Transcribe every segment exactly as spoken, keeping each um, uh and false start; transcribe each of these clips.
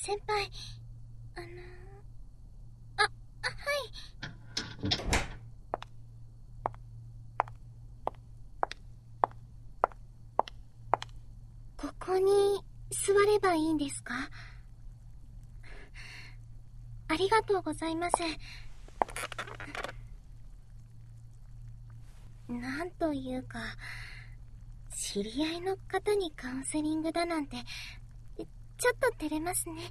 先輩、あのー、あ、はい。ここに座ればいいんですか？ありがとうございます。なんというか、知り合いの方にカウンセリングだなんて、ちょっと照れますね。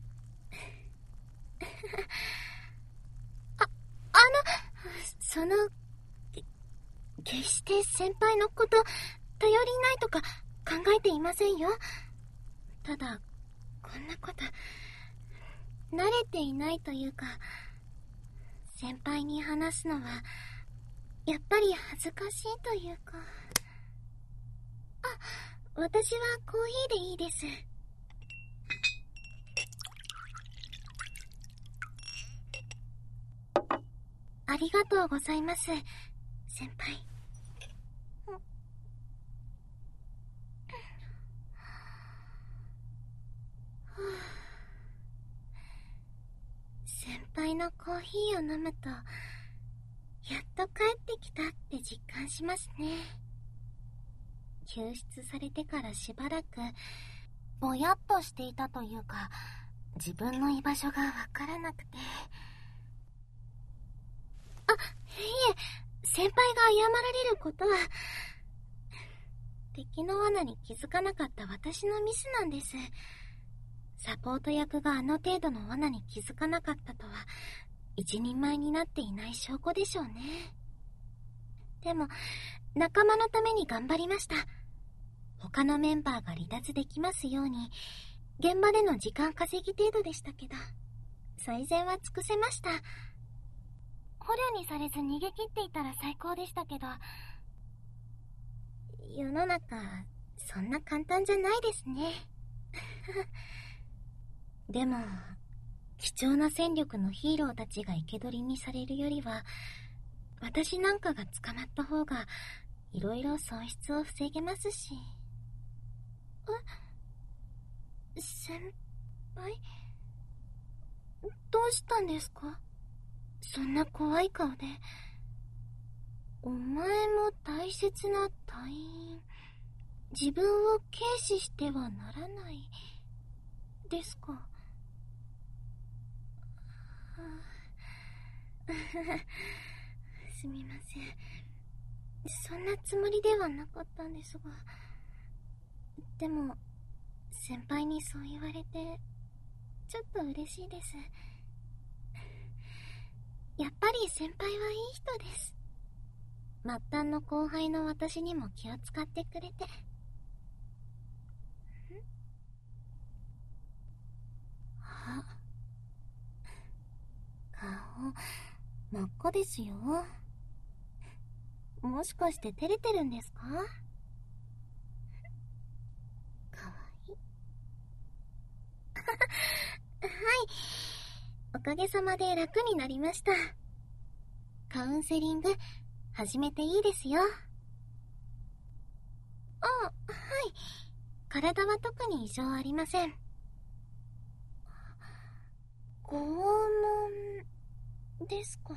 あ、あの、その、決して先輩のこと、頼りないとか考えていませんよ。ただ、こんなこと、慣れていないというか、先輩に話すのは、やっぱり恥ずかしいというか。あ、私はコーヒーでいいです。ありがとうございます、先輩。先輩のコーヒーを飲むと、やっと帰ってきたって実感しますね。救出されてからしばらく、ぼやっとしていたというか、自分の居場所がわからなくて。あ、いえ、先輩が謝られることは、敵の罠に気づかなかった私のミスなんです。サポート役があの程度の罠に気づかなかったとは、一人前になっていない証拠でしょうね。でも、仲間のために頑張りました。他のメンバーが離脱できますように、現場での時間稼ぎ程度でしたけど、最善は尽くせました。捕虜にされず逃げ切っていたら最高でしたけど、世の中、そんな簡単じゃないですね。でも、貴重な戦力のヒーローたちが生け捕りにされるよりは、私なんかが捕まった方が、いろいろ損失を防げますし。え？先輩？どうしたんですか？そんな怖い顔で。お前も大切な隊員。自分を軽視してはならない。ですか。すみません。そんなつもりではなかったんですが。でも、先輩にそう言われて、ちょっと嬉しいです。やっぱり先輩はいい人です。末端の後輩の私にも気を使ってくれて。あ、顔、真っ赤ですよ。もしかして照れてるんですか？かわいい。はい。おかげさまで楽になりました。カウンセリング、始めていいですよ。あ、はい。体は特に異常ありません。拷問ですか？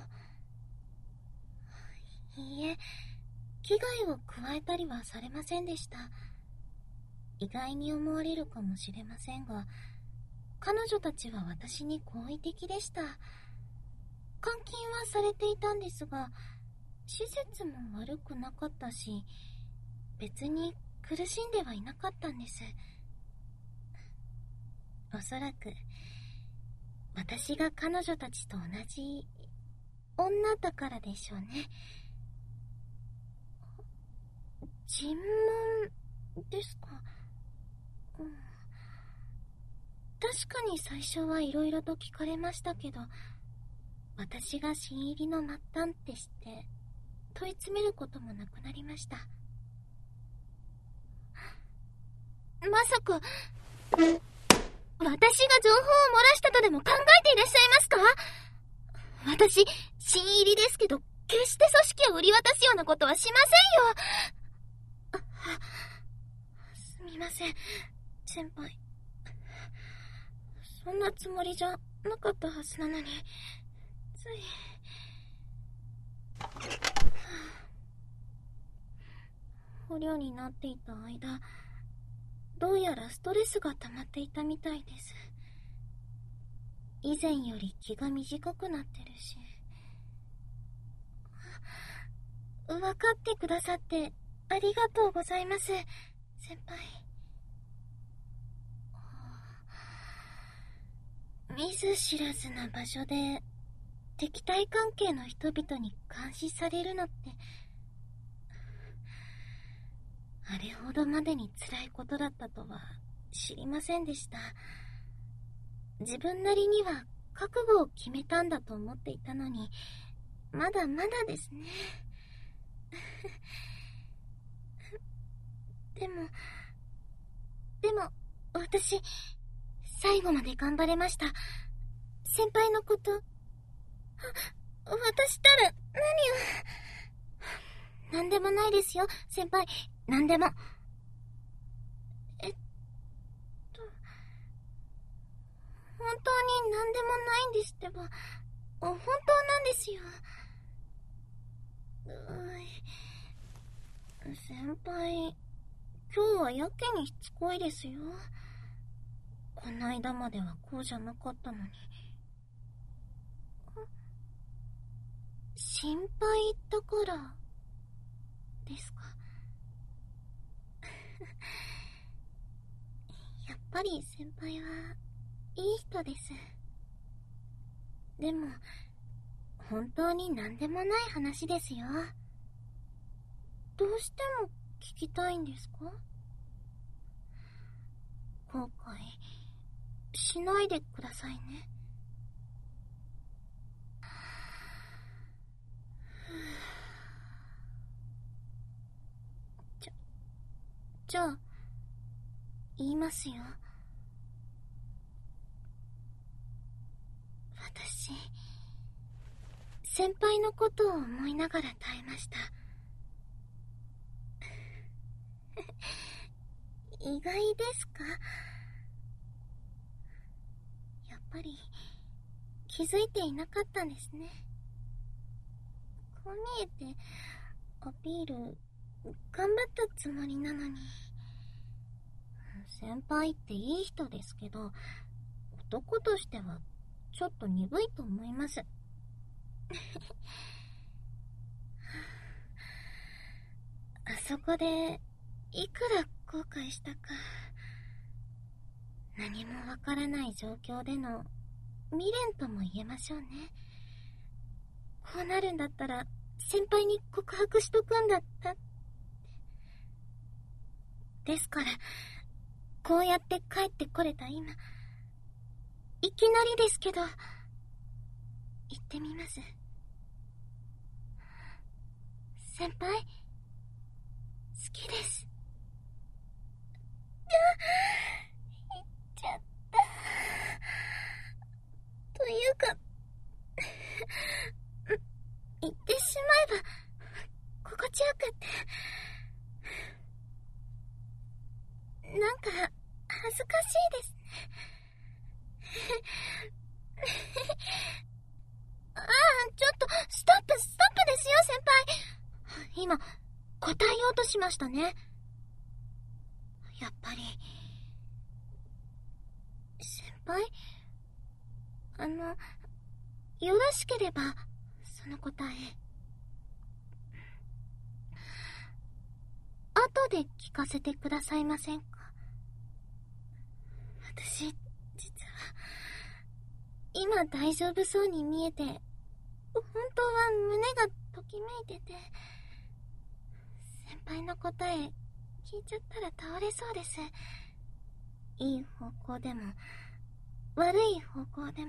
いいえ、危害を加えたりはされませんでした。意外に思われるかもしれませんが、彼女たちは私に好意的でした。監禁はされていたんですが、施設も悪くなかったし、別に苦しんではいなかったんです。おそらく、私が彼女たちと同じ女だからでしょうね。尋問ですか？うん、確かに最初はいろいろと聞かれましたけど、私が新入りの末端って知って問い詰めることもなくなりました。まさか私が情報を漏らしたとでも考えていらっしゃいますか？私、新入りですけど、決して組織を売り渡すようなことはしませんよ。あ、すみません、先輩。 そんなつもりじゃなかったはずなのに、つい。捕虜になっていた間、どうやらストレスが溜まっていたみたいです。以前より気が短くなってるし。分かってくださってありがとうございます、先輩。見ず知らずな場所で敵対関係の人々に監視されるのって、あれほどまでに辛いことだったとは知りませんでした。自分なりには覚悟を決めたんだと思っていたのに、まだまだですね。でも、でも、私、最後まで頑張れました。先輩のこと、渡したら何を。なんでもないですよ、先輩。なんでも。えっと、本当になんでもないんですってば。本当なんですよ。うい。先輩、今日はやけにしつこいですよ。こないだまではこうじゃなかったのに。心配だからですか。やっぱり先輩はいい人です。でも本当に何でもない話ですよ。どうしても聞きたいんですか？後悔しないでくださいね。じゃ、じゃあ言いますよ。私、先輩のことを思いながら耐えました。意外ですか？やっぱり気づいていなかったんですね。こう見えてアピール頑張ったつもりなのに。先輩っていい人ですけど、男としてはちょっと鈍いと思います。あそこでいくら後悔したか。何もわからない状況での未練とも言えましょうね。こうなるんだったら先輩に告白しとくんだったって。ですからこうやって帰ってこれた今、いきなりですけど言ってみます。先輩、好きです。言っちゃった。というか言ってしまえば心地よくって、なんか恥ずかしいですね。ああ、ちょっとストップストップですよ、先輩。今答えようとしましたね。やっぱり先輩、あのよろしければその答え後で聞かせてくださいませんか？私、実は今大丈夫そうに見えて、本当は胸がときめいてて、先輩の答え聞いちゃったら倒れそうです。いい方向でも悪い方向でも。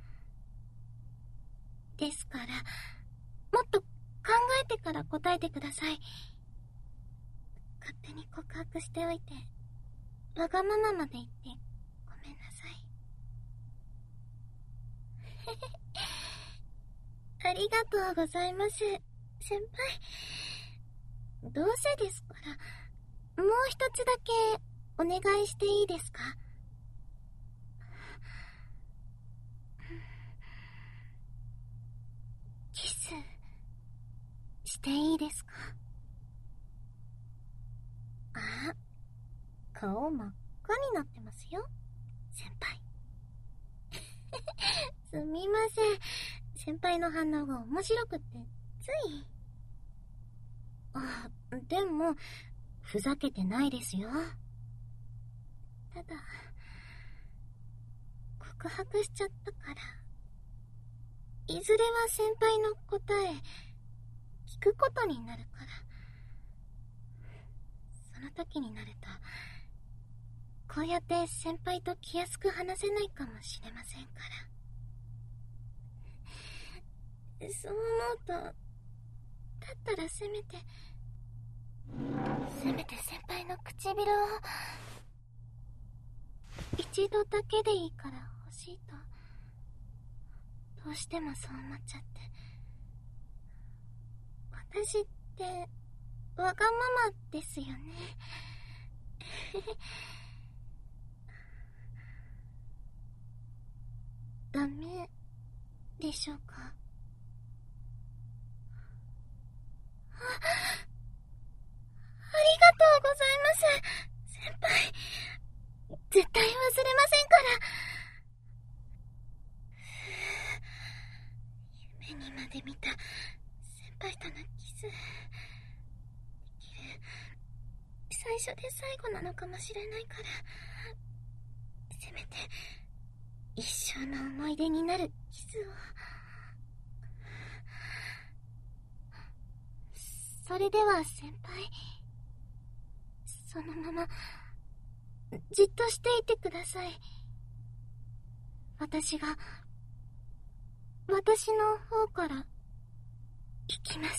ですからもっと考えてから答えてください。勝手に告白しておいてわがまままで言ってごめんなさい。ありがとうございます、先輩。どうせですからもう一つだけお願いしていいですか？ していいですか？あ、顔真っ赤になってますよ、先輩。すみません。先輩の反応が面白くって、つい。あ、でも、ふざけてないですよ。ただ、告白しちゃったから、いずれは先輩の答え、聞くことになるから、その時になると、こうやって先輩と気安く話せないかもしれませんから。そう思うと、だったらせめて、せめて先輩の唇を、一度だけでいいから欲しいと、どうしてもそう思っちゃって。私って、わがままですよね。ダメでしょうか？あ、ありがとうございます、先輩。絶対忘れませんから。夢にまで見た先輩とのキスできる、最初で最後なのかもしれないから、せめて一生の思い出になるキスを。それでは先輩、そのままじっとしていてください。私が私の方から行きます。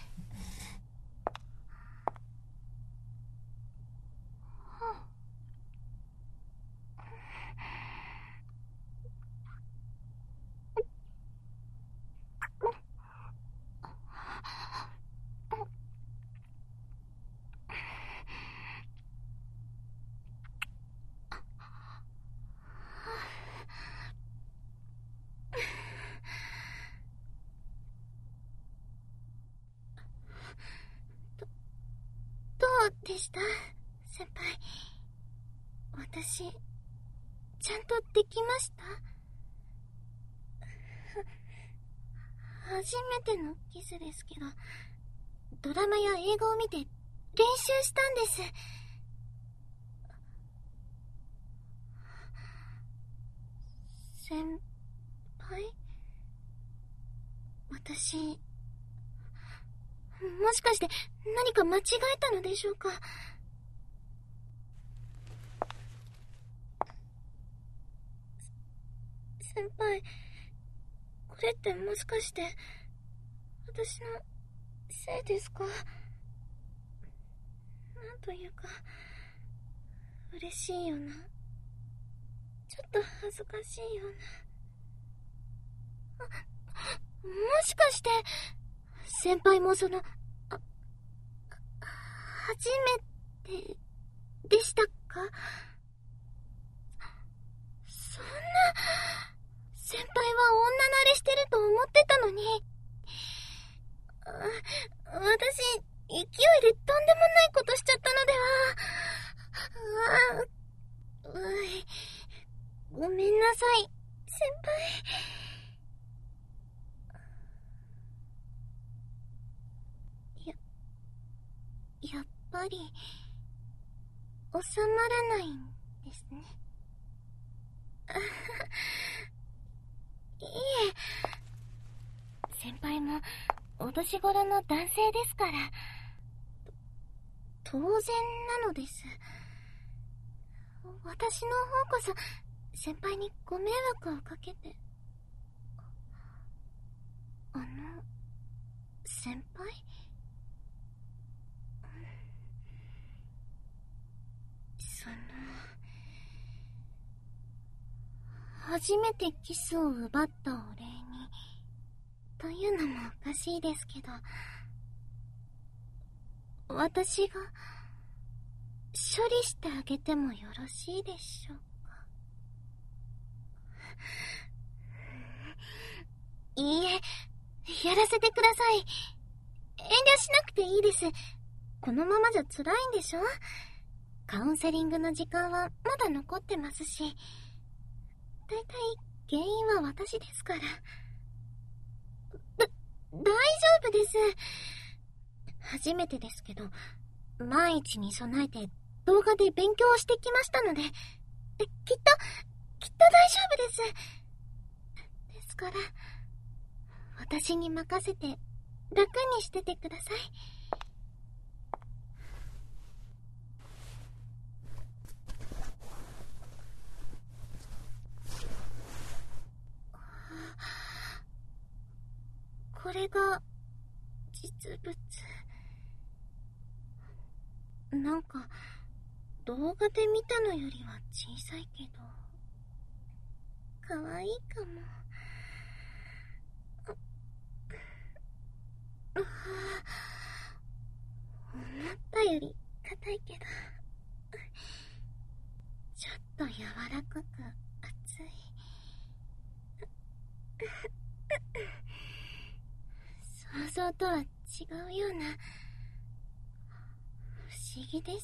どうでした先輩？私ちゃんとできました？初めてのキスですけど、ドラマや映画を見て練習したんです。先輩？私、もしかして何か間違えたのでしょうか？先輩、これってもしかして私のせいですか？なんというか嬉しいような、ちょっと恥ずかしいような。あ、もしかして先輩もその、あ、初めてでしたか？そんな、先輩は女慣れしてると思ってたのに。あ、私、勢いでとんでもないことしちゃったのでは。あ、うい、ごめんなさい、先輩。や、やっぱり、収まらないんですね。いえ、先輩もお年頃の男性ですから、当然なのです。私の方こそ先輩にご迷惑をかけて。あの、先輩？その、初めてキスを奪ったお礼にというのもおかしいですけど、私が処理してあげてもよろしいでしょうか？いいえ、やらせてください。 しなくていいです。このままじゃ辛いんでしょ？カウンセリングの時間はまだ残ってますし、だいたい原因は私ですから。だ、大丈夫です。初めてですけど、万一に備えて動画で勉強してきましたので、きっと、きっと大丈夫です。ですから、私に任せて楽にしててください。これが実物。なんか動画で見たのよりは小さいけどかわいいかも。ああ、思ったより硬いけど、ちょっと柔らかく熱い。想像とは違うような不思議です。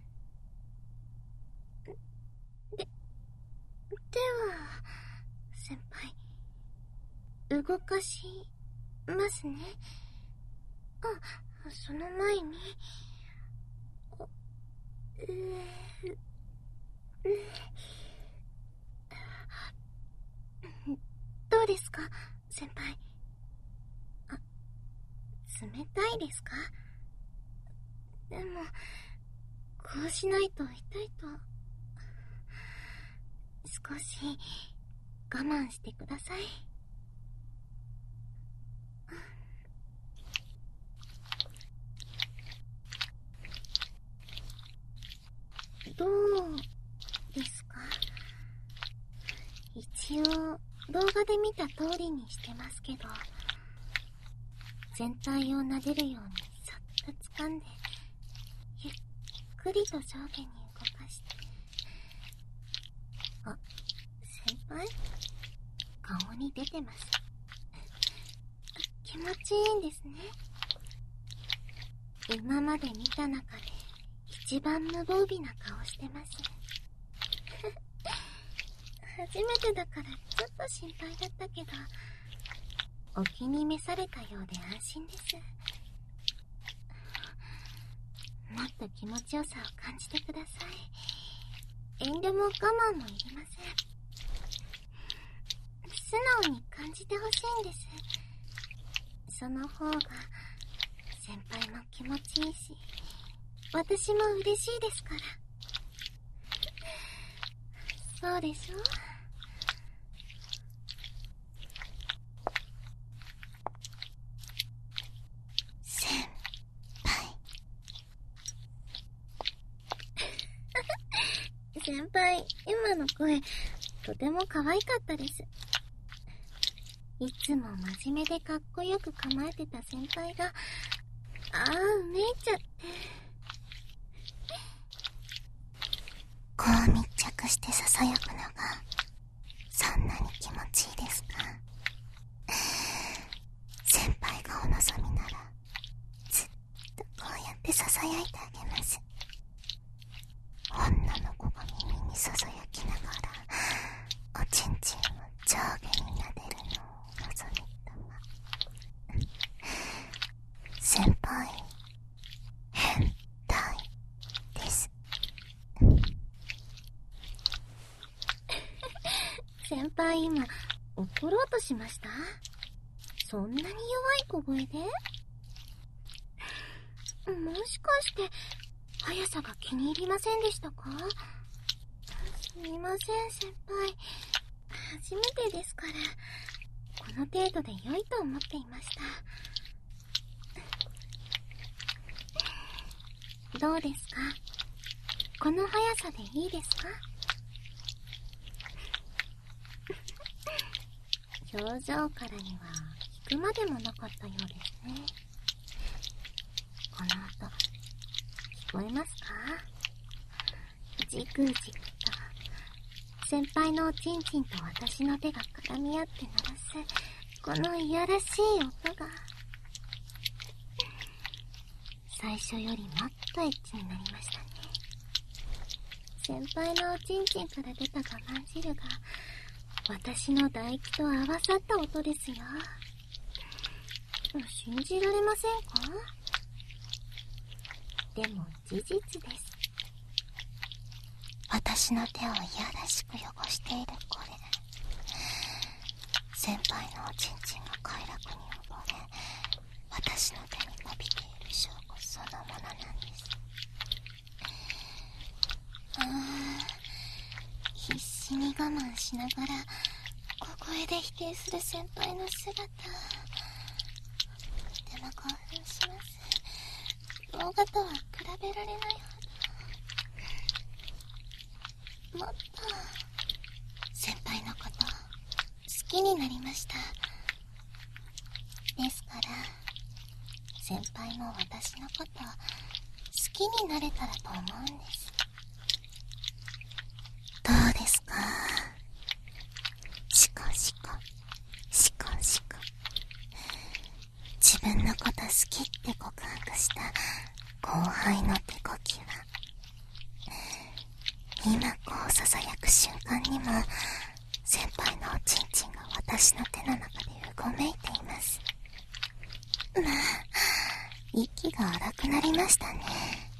で、では先輩、動かしますね。あ、その前に、うーどうですか先輩。あ、冷たいですか？でもこうしないと痛いと。少し我慢してください。どうですか？一応動画で見た通りにしてますけど、全体を撫でるようにそっと掴んで、ゆっくりと上下に動かして。あ、先輩？顔に出てます。気持ちいいんですね。今まで見た中で一番無防備な顔してます。初めてだからちょっと心配だったけど、お気に召されたようで安心です。もっと気持ちよさを感じてください。遠慮も我慢もいりません。素直に感じてほしいんです。その方が先輩も気持ちいいし、私も嬉しいですから。そうでしょ？先輩。先輩、今の声とても可愛かったです。いつも真面目でかっこよく構えてた先輩が、ああ、うめいちゃって。こう密着して囁くのがそんなに気持ちいいですか？先輩がお望みならずっとこうやって囁いてあげます。女の子が耳に囁きながらおちんちんを上下に撫でるのを望みたま。先輩、変態です。先輩、今怒ろうとしました？そんなに弱い小声で？もしかして速さが気に入りませんでしたか？すみません先輩、初めてですからこの程度で良いと思っていました。どうですか？この速さでいいですか？表情からには聞くまでもなかったようですね。この音聞こえますか？じくじくと先輩のおちんちんと私の手が絡み合って鳴らすこのいやらしい音が。 最初よりもっとエッチになりましたね。先輩のおちんちんから出た我慢汁が私の唾液と合わさった音ですよ。信じられませんか？でも事実です。私の手をいやらしく汚しているこれ、先輩のおちんちんが快楽に溺れ、私の手に伸びている証拠そのものなんです。ああ、必死に我慢しながら小声で否定する先輩の姿、とても興奮します。動画とは比べられないほど、もっと先輩のこと好きになりました。ですから先輩も私のこと好きになれたらと思うんです。どうですか？シコシコシコシコ。自分のこと好きって告白した後輩の手こきは、今こうささやく瞬間にも先輩のおちんちんが私の手の中でうごめいています。まあ、息が荒くなりましたね。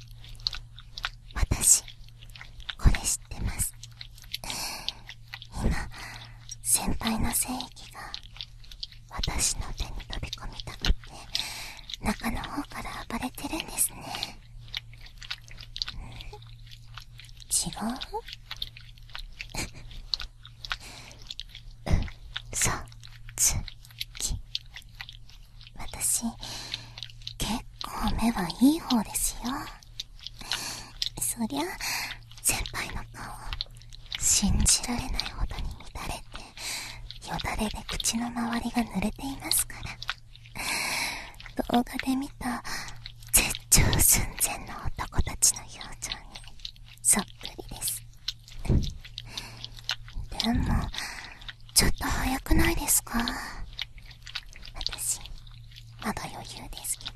私これ知ってます。今先輩の精液が私の手に飛び込みたくって中の方から暴れてるんですね。違う？嘘つき。私結構目はいい方ですよ。そりゃ先輩の顔信じられないほどに乱れて、よだれで口の周りが濡れていますから、動画で見た絶頂寸前の男たちの表情にそっくりです。でもちょっと早くないですか？私まだ余裕ですけ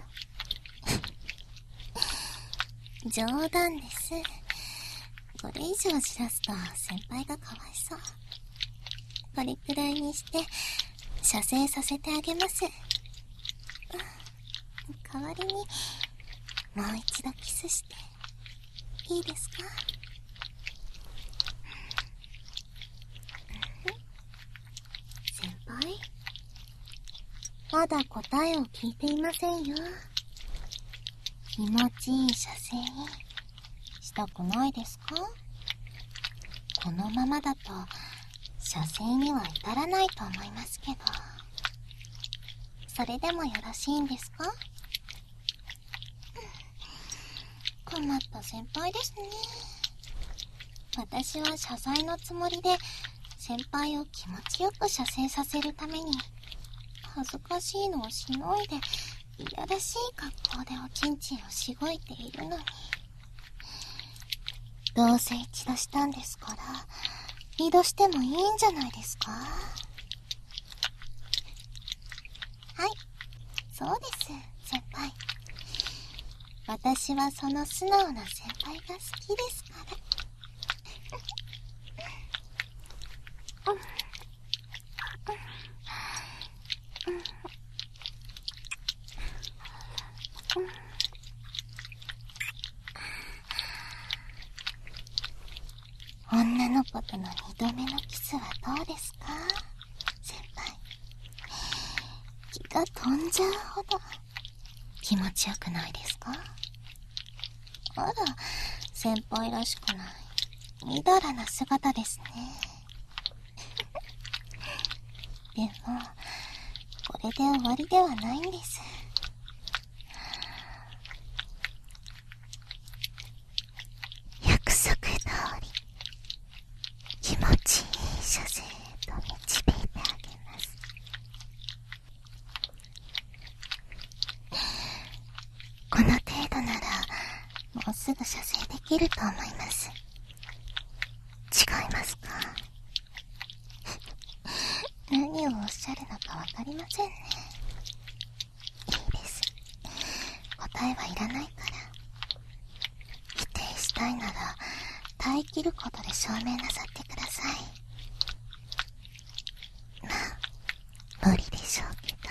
ど冗談です。これ以上じらすと先輩がかわいそう。これくらいにして射精させてあげます。代わりにもう一度キスしていいですか？先輩、まだ答えを聞いていませんよ。気持ちいい射精したくないですか？このままだと射精には至らないと思いますけど、それでもよろしいんですか？困った先輩ですね。私は謝罪のつもりで先輩を気持ちよく射精させるために恥ずかしいのをしのいでいやらしい格好でおちんちんをしごいているのに、どうせ一度したんですから二度してもいいんじゃないですか？はい、そうです、先輩。私はその素直な先輩が好きですから女の子との二度目のキスはどうですか？先輩、気が飛んじゃうほど気持ちよくないですか？あら、先輩らしくないみだらな姿ですねでもこれで終わりではないんです。約束通り気持ちいい射精と導いてあげます。この程度ならもうすぐ射精できると思います。違いますか？何をおっしゃるのかわかりませんね。いいです。 答えはいらないから。否定したいなら耐え切ることで証明なさってください。まあ無理でしょうけど。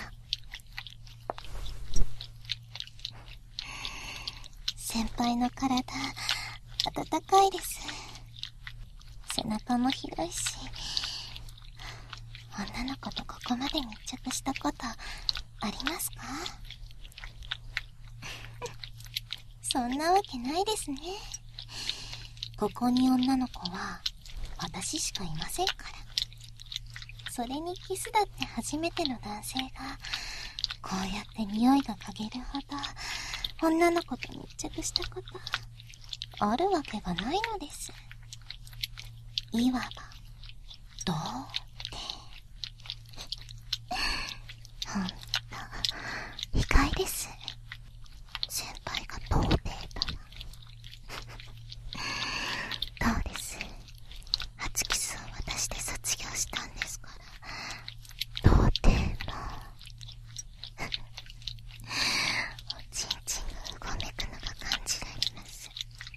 先輩の体温かいです。背中も広いし、女の子とここまで密着したことありますか？そんなわけないですね。ここに女の子は私しかいませんから。それにキスだって初めての男性がこうやって匂いが嗅げるほど女の子と密着したことあるわけがないのです。いわば童貞。ほんと意外です。先輩が童貞とは。どうです？初キスを渡して卒業したんですから、童貞もおちんちんがうごめくのが感じられます。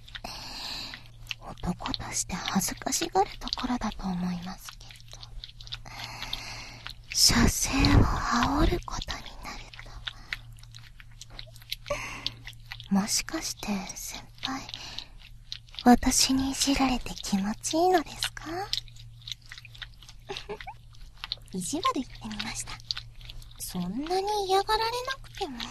男として恥ずかしがるところだと思いますけど、射精を煽ることになるとは。もしかして先輩、私にいじられて気持ちいいのですか？意地悪言ってみました。そんなに嫌がられなくても。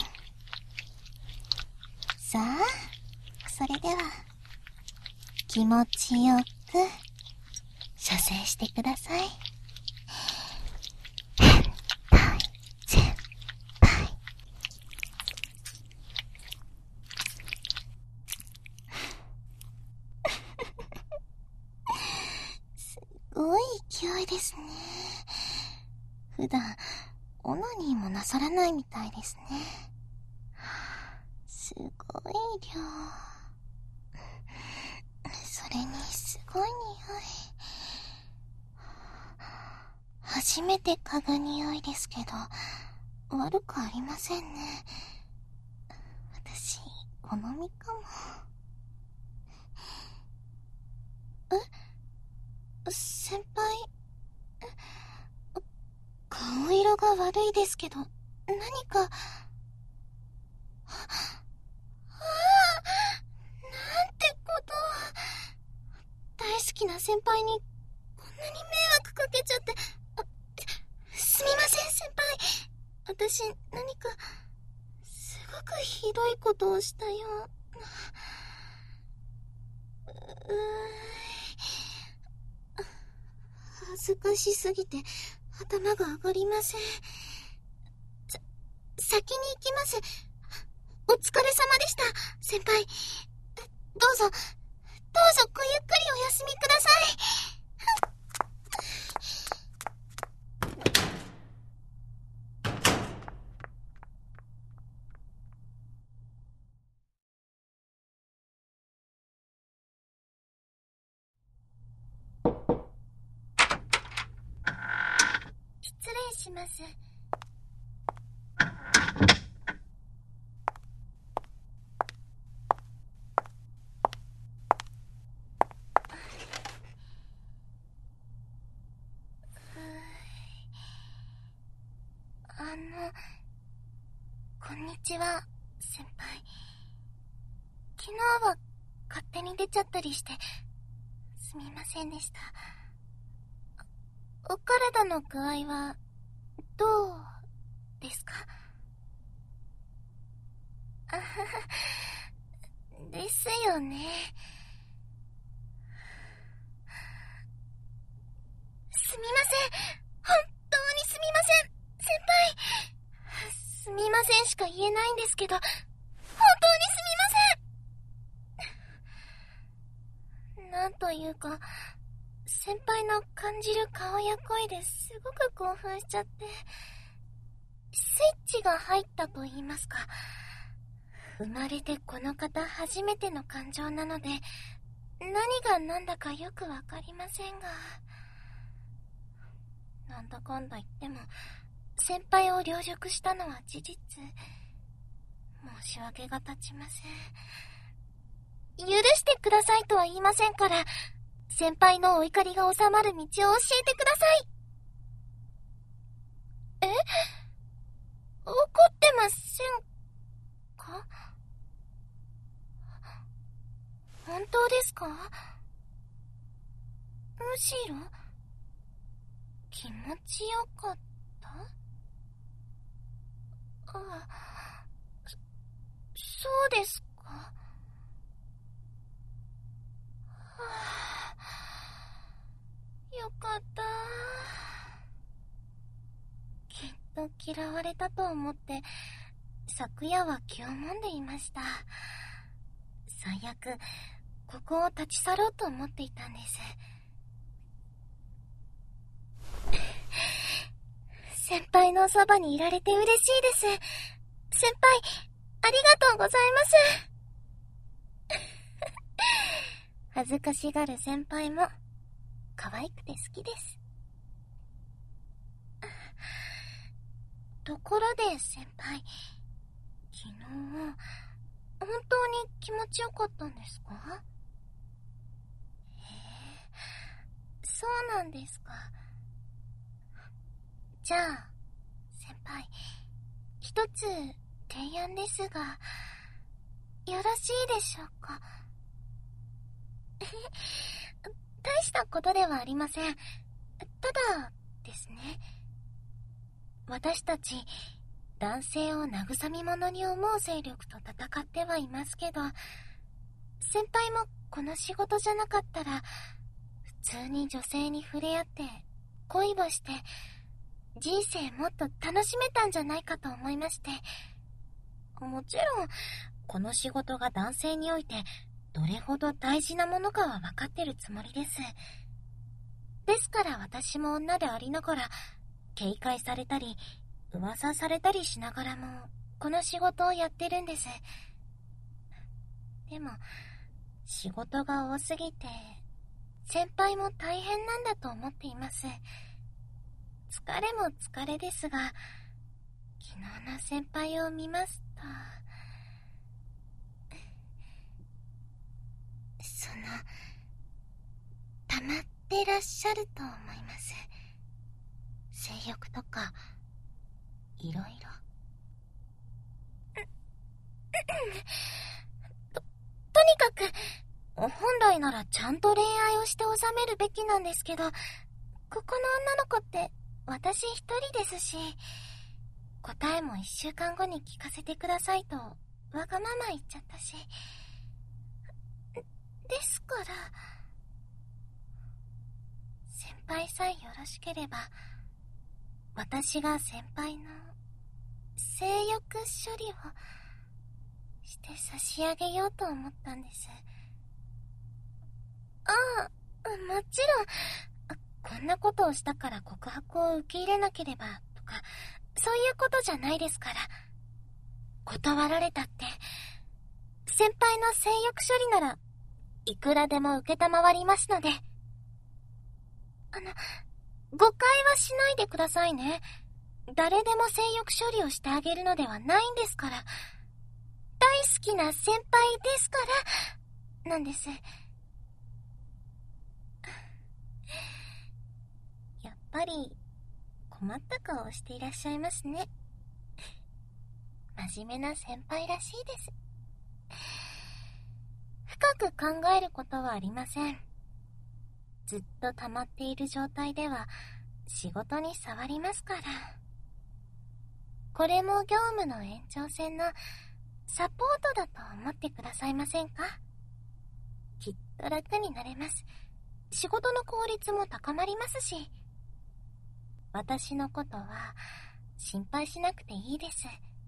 さあ、それでは気持ちよく射精してください。変態先輩。すごい勢いですね。普段オナニーもなさらないみたいですね。すごい量。それにすごい匂い。初めて嗅ぐ匂いですけど悪くありませんね。私好みかも。え？先輩、顔色が悪いですけど何か。ああ、なんてことを。大好きな先輩にこんなに迷惑かけちゃって。あ、すみません先輩。私何かすごくひどいことをしたような。うー恥ずかしすぎて頭が上がりません。さ先に行きます。お疲れ様でした先輩。どうぞどうぞごゆっくりお休みください。失礼します。あの、こんにちは先輩。昨日は勝手に出ちゃったりしてすみませんでした。お体の具合はどうですか？あはは、ですよね。すみません。本当にすみません先輩。すみませんしか言えないんですけど、本当にすみません。なんというか、先輩の感じる顔や声ですごく興奮しちゃって、スイッチが入ったと言いますか。生まれてこの方初めての感情なので、何が何だかよくわかりませんが、なんだかんだ言っても先輩を凌辱したのは事実。 申し訳が立ちません。許してくださいとは言いませんから、先輩のお怒りが収まる道を教えてください。え？怒ってませんか？本当ですか？むしろ気持ちよかった？あ、そ、そうですか。はあ、よかった。きっと嫌われたと思って昨夜は気をもんでいました。最悪ここを立ち去ろうと思っていたんです。先輩のそばにいられて嬉しいです。先輩、ありがとうございます。恥ずかしがる先輩も可愛くて好きです。ところで先輩、昨日本当に気持ちよかったんですか？へえ、そうなんですか。じゃあ先輩、一つ提案ですが、よろしいでしょうか？大したことではありません。ただですね、私たち男性を慰み者に思う勢力と戦ってはいますけど、先輩もこの仕事じゃなかったら普通に女性に触れ合って恋をして人生もっと楽しめたんじゃないかと思いまして。もちろんこの仕事が男性においてどれほど大事なものかは分かってるつもりです。ですから私も女でありながら警戒されたり噂されたりしながらもこの仕事をやってるんです。でも仕事が多すぎて先輩も大変なんだと思っています。疲れも疲れですが、昨日の先輩を見ますと、その溜まってらっしゃると思います。性欲とかいろいろ。と、とにかく本来ならちゃんと恋愛をして収めるべきなんですけど、ここの女の子って私一人ですし、答えも一週間後に聞かせてくださいとわがまま言っちゃったし。ですから、先輩さえよろしければ、私が先輩の性欲処理をして差し上げようと思ったんです。ああ、もちろん、こんなことをしたから告白を受け入れなければとか、そういうことじゃないですから。断られたって、先輩の性欲処理ならいくらでも受けたまわりますので。あの、誤解はしないでくださいね。誰でも性欲処理をしてあげるのではないんですから。大好きな先輩ですから、なんです。やっぱり困った顔をしていらっしゃいますね。真面目な先輩らしいです。深く考えることはありません。ずっと溜まっている状態では仕事に障りますから。これも業務の延長線のサポートだと思ってくださいませんか？きっと楽になれます。仕事の効率も高まりますし。私のことは心配しなくていいです。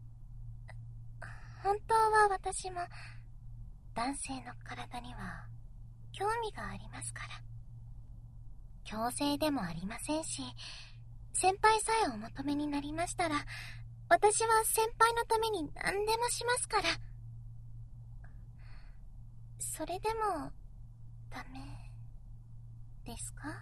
本当は私も男性の体には興味がありますから。強制でもありませんし、先輩さえお求めになりましたら、私は先輩のために何でもしますから。それでもダメですか？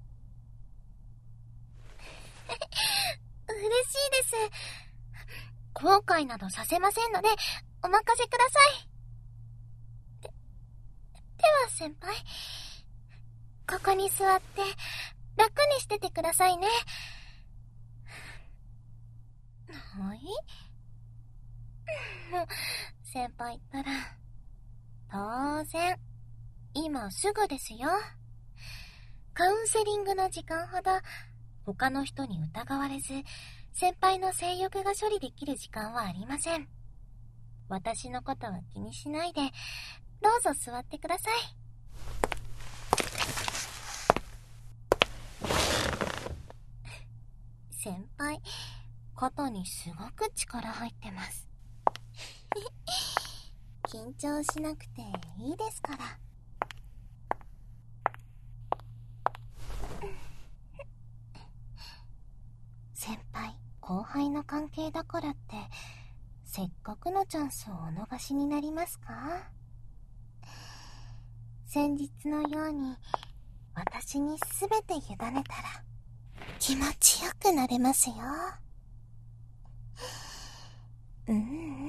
嬉しいです。 後悔などさせませんので、お任せください。で、では先輩、ここに座って楽にしててくださいね。はい？先輩ったら、当然、今すぐですよ。カウンセリングの時間ほど、他の人に疑われず、先輩の性欲が処理できる時間はありません。私のことは気にしないで、どうぞ座ってください。先輩、肩にすごく力入ってます。緊張しなくていいですから。先輩、後輩の関係だからって、せっかくのチャンスをお逃しになりますか？先日のように、私にすべて委ねたら、気持ちよくなれますよ。ううん、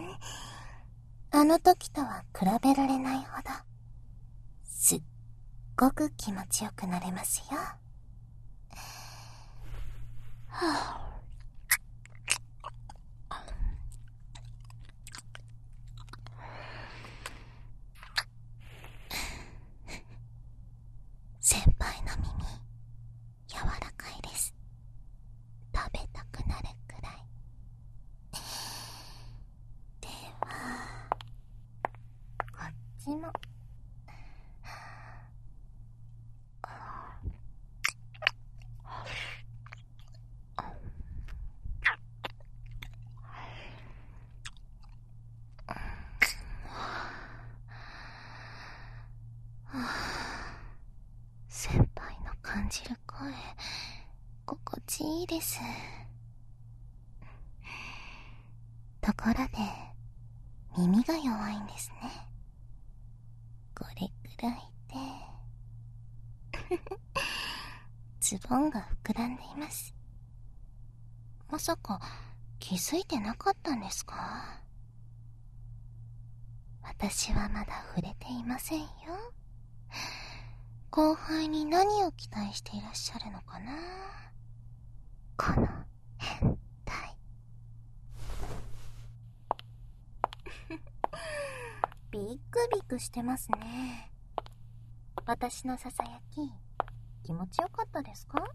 あの時とは比べられないほど、すっごく気持ちよくなれますよ。はぁ、先輩の耳、柔らかいです。食べたくなるくらい。では、こっちも。先輩の感じる声、心地いいです。ところで、耳が弱いんですね。これくらいでズボンが膨らんでいます。まさか気づいてなかったんですか？私はまだ触れていませんよ。後輩に何を期待していらっしゃるのかな、この変態。ビックビックしてますね。私のささやき、気持ちよかったですか？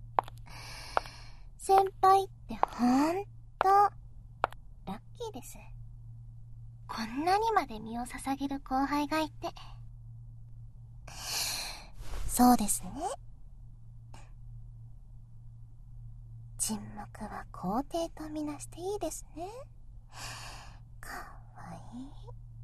先輩ってほんとラッキーです。こんなにまで身を捧げる後輩がいて。そうですね。沈黙は肯定とみなしていいですね。かわいい。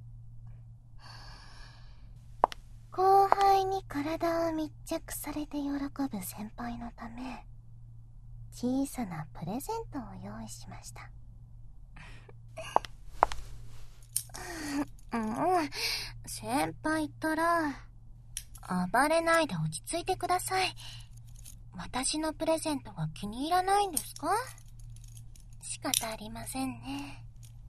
後輩に体を密着されて喜ぶ先輩のため、小さなプレゼントを用意しました。うん、先輩ったら、暴れないで落ち着いてください。私のプレゼントが気に入らないんですか？仕方ありませんね。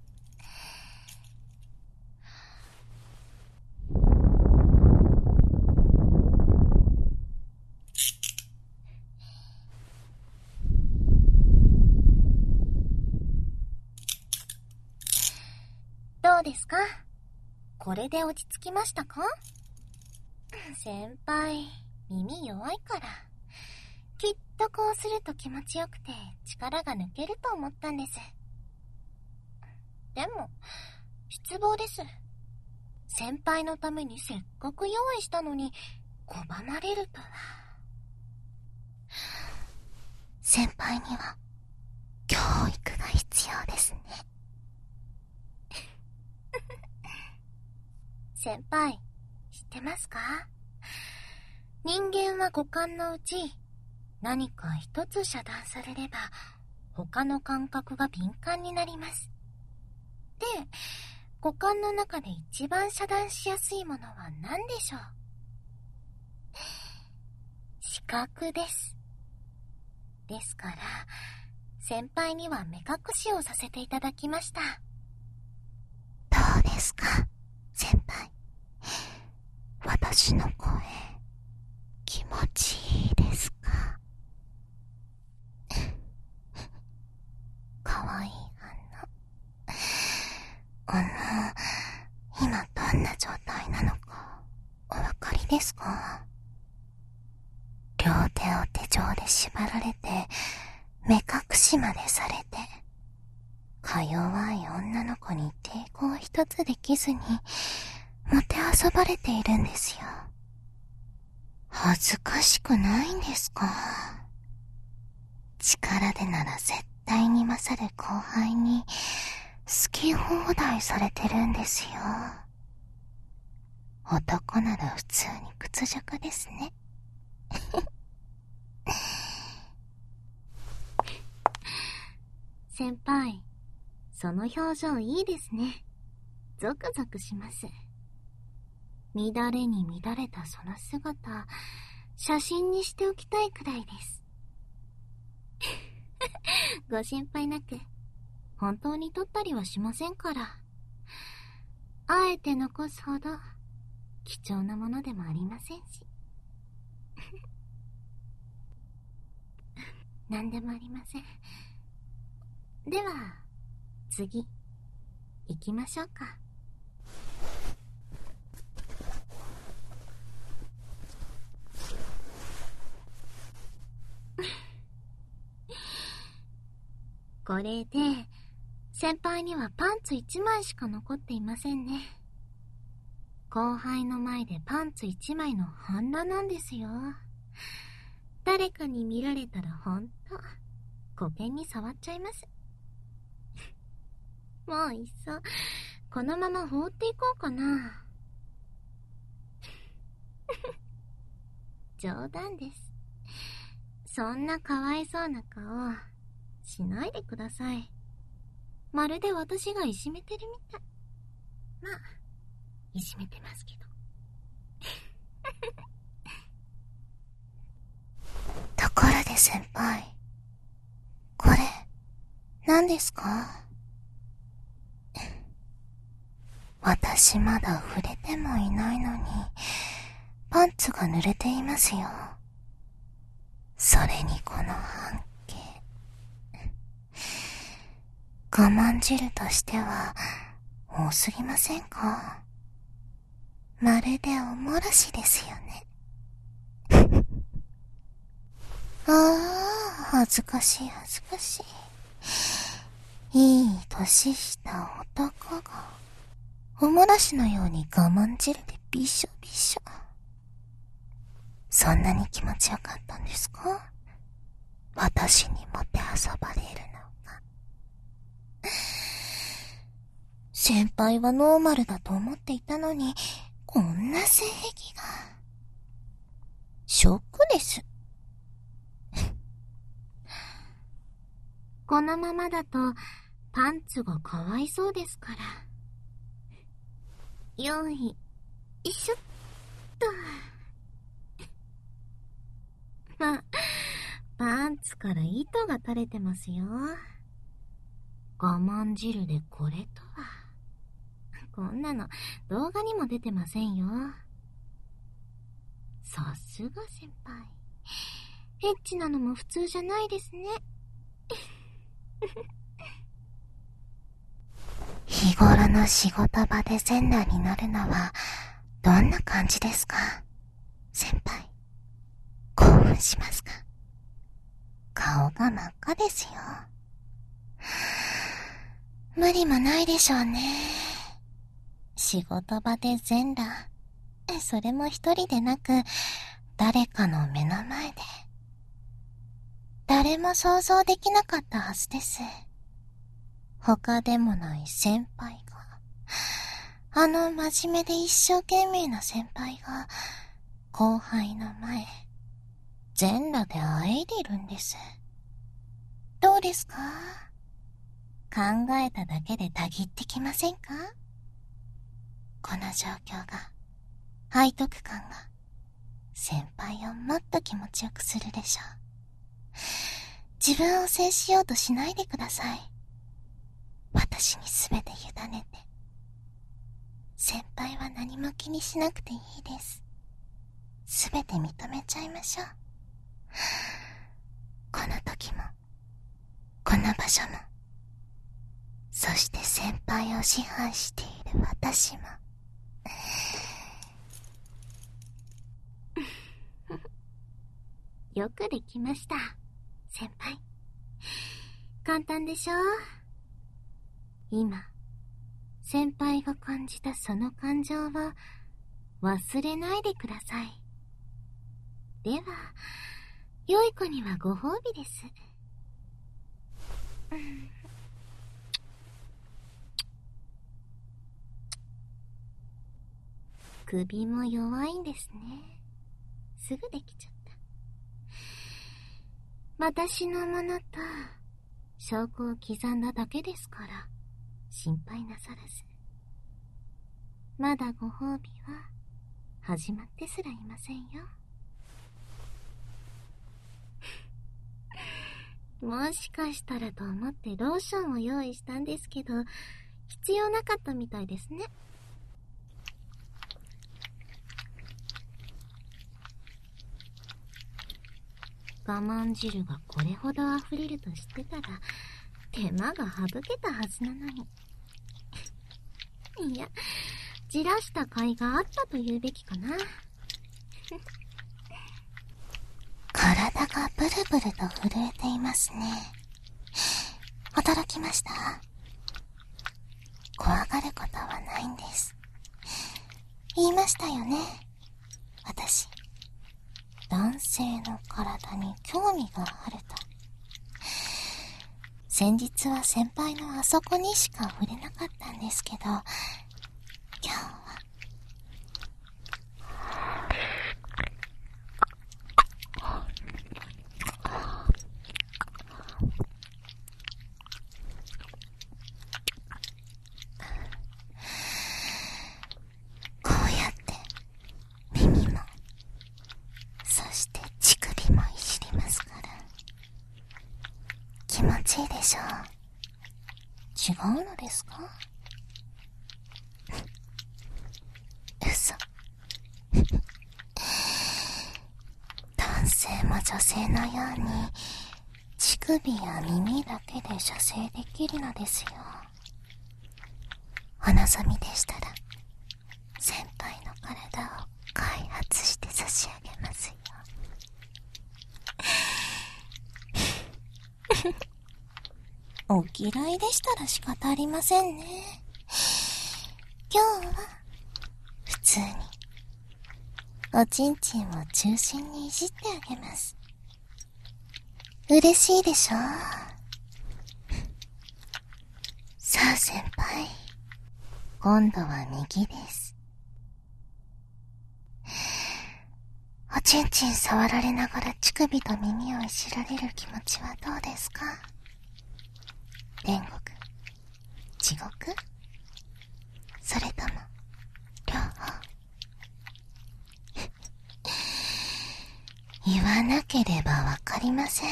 どうですか？これで落ち着きましたか？先輩、耳弱いから。きっとこうすると気持ちよくて力が抜けると思ったんです。でも、失望です。先輩のためにせっかく用意したのに拒まれるとは。先輩には教育が必要ですね。先輩、知ってますか？人間は五感のうち何か一つ遮断されれば他の感覚が敏感になります。で、五感の中で一番遮断しやすいものは何でしょう？視覚です。ですから、 先輩には目隠しをさせていただきました。 どうですか、先輩。私の声、気持ちいいですか？かわいいあの、あの、今どんな状態なのか、お分かりですか？両手を手錠で縛られて、目隠しまでされて、か弱い女の子に抵抗一つできずに、もてあそばれているんですよ。恥ずかしくないんですか？力でなら絶対に勝る後輩に、好き放題されてるんですよ。男なら普通に屈辱ですね。 先輩、その表情いいですね。ゾクゾクします。乱れに乱れたその姿、写真にしておきたいくらいです。ご心配なく、本当に撮ったりはしませんから。あえて残すほど貴重なものでもありませんし。何でもありません。では、次、行きましょうか。これで、先輩にはパンツいちまいしか残っていませんね。後輩の前でパンツいちまいの半裸なんですよ。誰かに見られたらほんと、こけんに触っちゃいます。もういっそ、このまま放っていこうかな。冗談です。そんなかわいそうな顔、しないでください。まるで私がいじめてるみたい。まあ、いじめてますけど。 ところで先輩、これ、何ですか？私まだ触れてもいないのに、パンツが濡れていますよ。それにこの半径。我慢汁としては、多すぎませんか？まるでおもらしですよね。ああ、恥ずかしい恥ずかしい。いい年した男が、おもらしのように我慢汁でびしょびしょ。そんなに気持ちよかったんですか？私にもてあそばれるのが。先輩はノーマルだと思っていたのに、こんな性癖が。ショックです。 このままだと、パンツがかわいそうですから。よい、よいしょっと。まあ、パンツから糸が垂れてますよ。我慢汁でこれとは。こんなの動画にも出てませんよ。さすが先輩。エッチなのも普通じゃないですね。 日頃の仕事場で全裸になるのはどんな感じですか？先輩、興奮しますか？顔が真っ赤ですよ。無理もないでしょうね。仕事場で全裸、それも一人でなく誰かの目の前で。誰も想像できなかったはずです。他でもない先輩が、あの真面目で一生懸命な先輩が後輩の前、全裸であえいでいるんです。どうですか？考えただけでたぎってきませんか？この状況が、背徳感が先輩をもっと気持ちよくするでしょう。 自分を制しようとしないでください。私にすべて委ねて。先輩は何も気にしなくていいです。すべて認めちゃいましょう。この時も、この場所も、そして先輩を支配している私も。 よくできました、先輩。簡単でしょ？今、先輩が感じたその感情を忘れないでください。では、良い子にはご褒美です。うん、首も弱いんですね。すぐできちゃった。私のものと証拠を刻んだだけですから心配なさらず。まだご褒美は始まってすらいませんよ。もしかしたらと思ってローションを用意したんですけど、必要なかったみたいですね。我慢汁がこれほど溢れると知ってたら手間が省けたはずなのに。いや、じらした甲斐があったと言うべきかな。 体がブルブルと震えていますね。驚きました。怖がることはないんです。言いましたよね、私。男性の体に興味があると。先日は先輩のあそこにしか触れなかったんですけど、今日はこうやって耳も、そして乳首もいじりますから。気持ちいいでしょう。違うのですか？嘘。男性も女性のように乳首や耳だけで射精できるのですよ。お望みでしたら先輩の体を開発して差し上げますよ。お嫌いでしたら仕方ありませんね。今日は普通におちんちんを中心にいじってあげます。嬉しいでしょ？さあ先輩、今度は右です。おちんちん触られながら乳首と耳をいじられる気持ちはどうですか？天国、地獄、それとも両方。言わなければわかりません。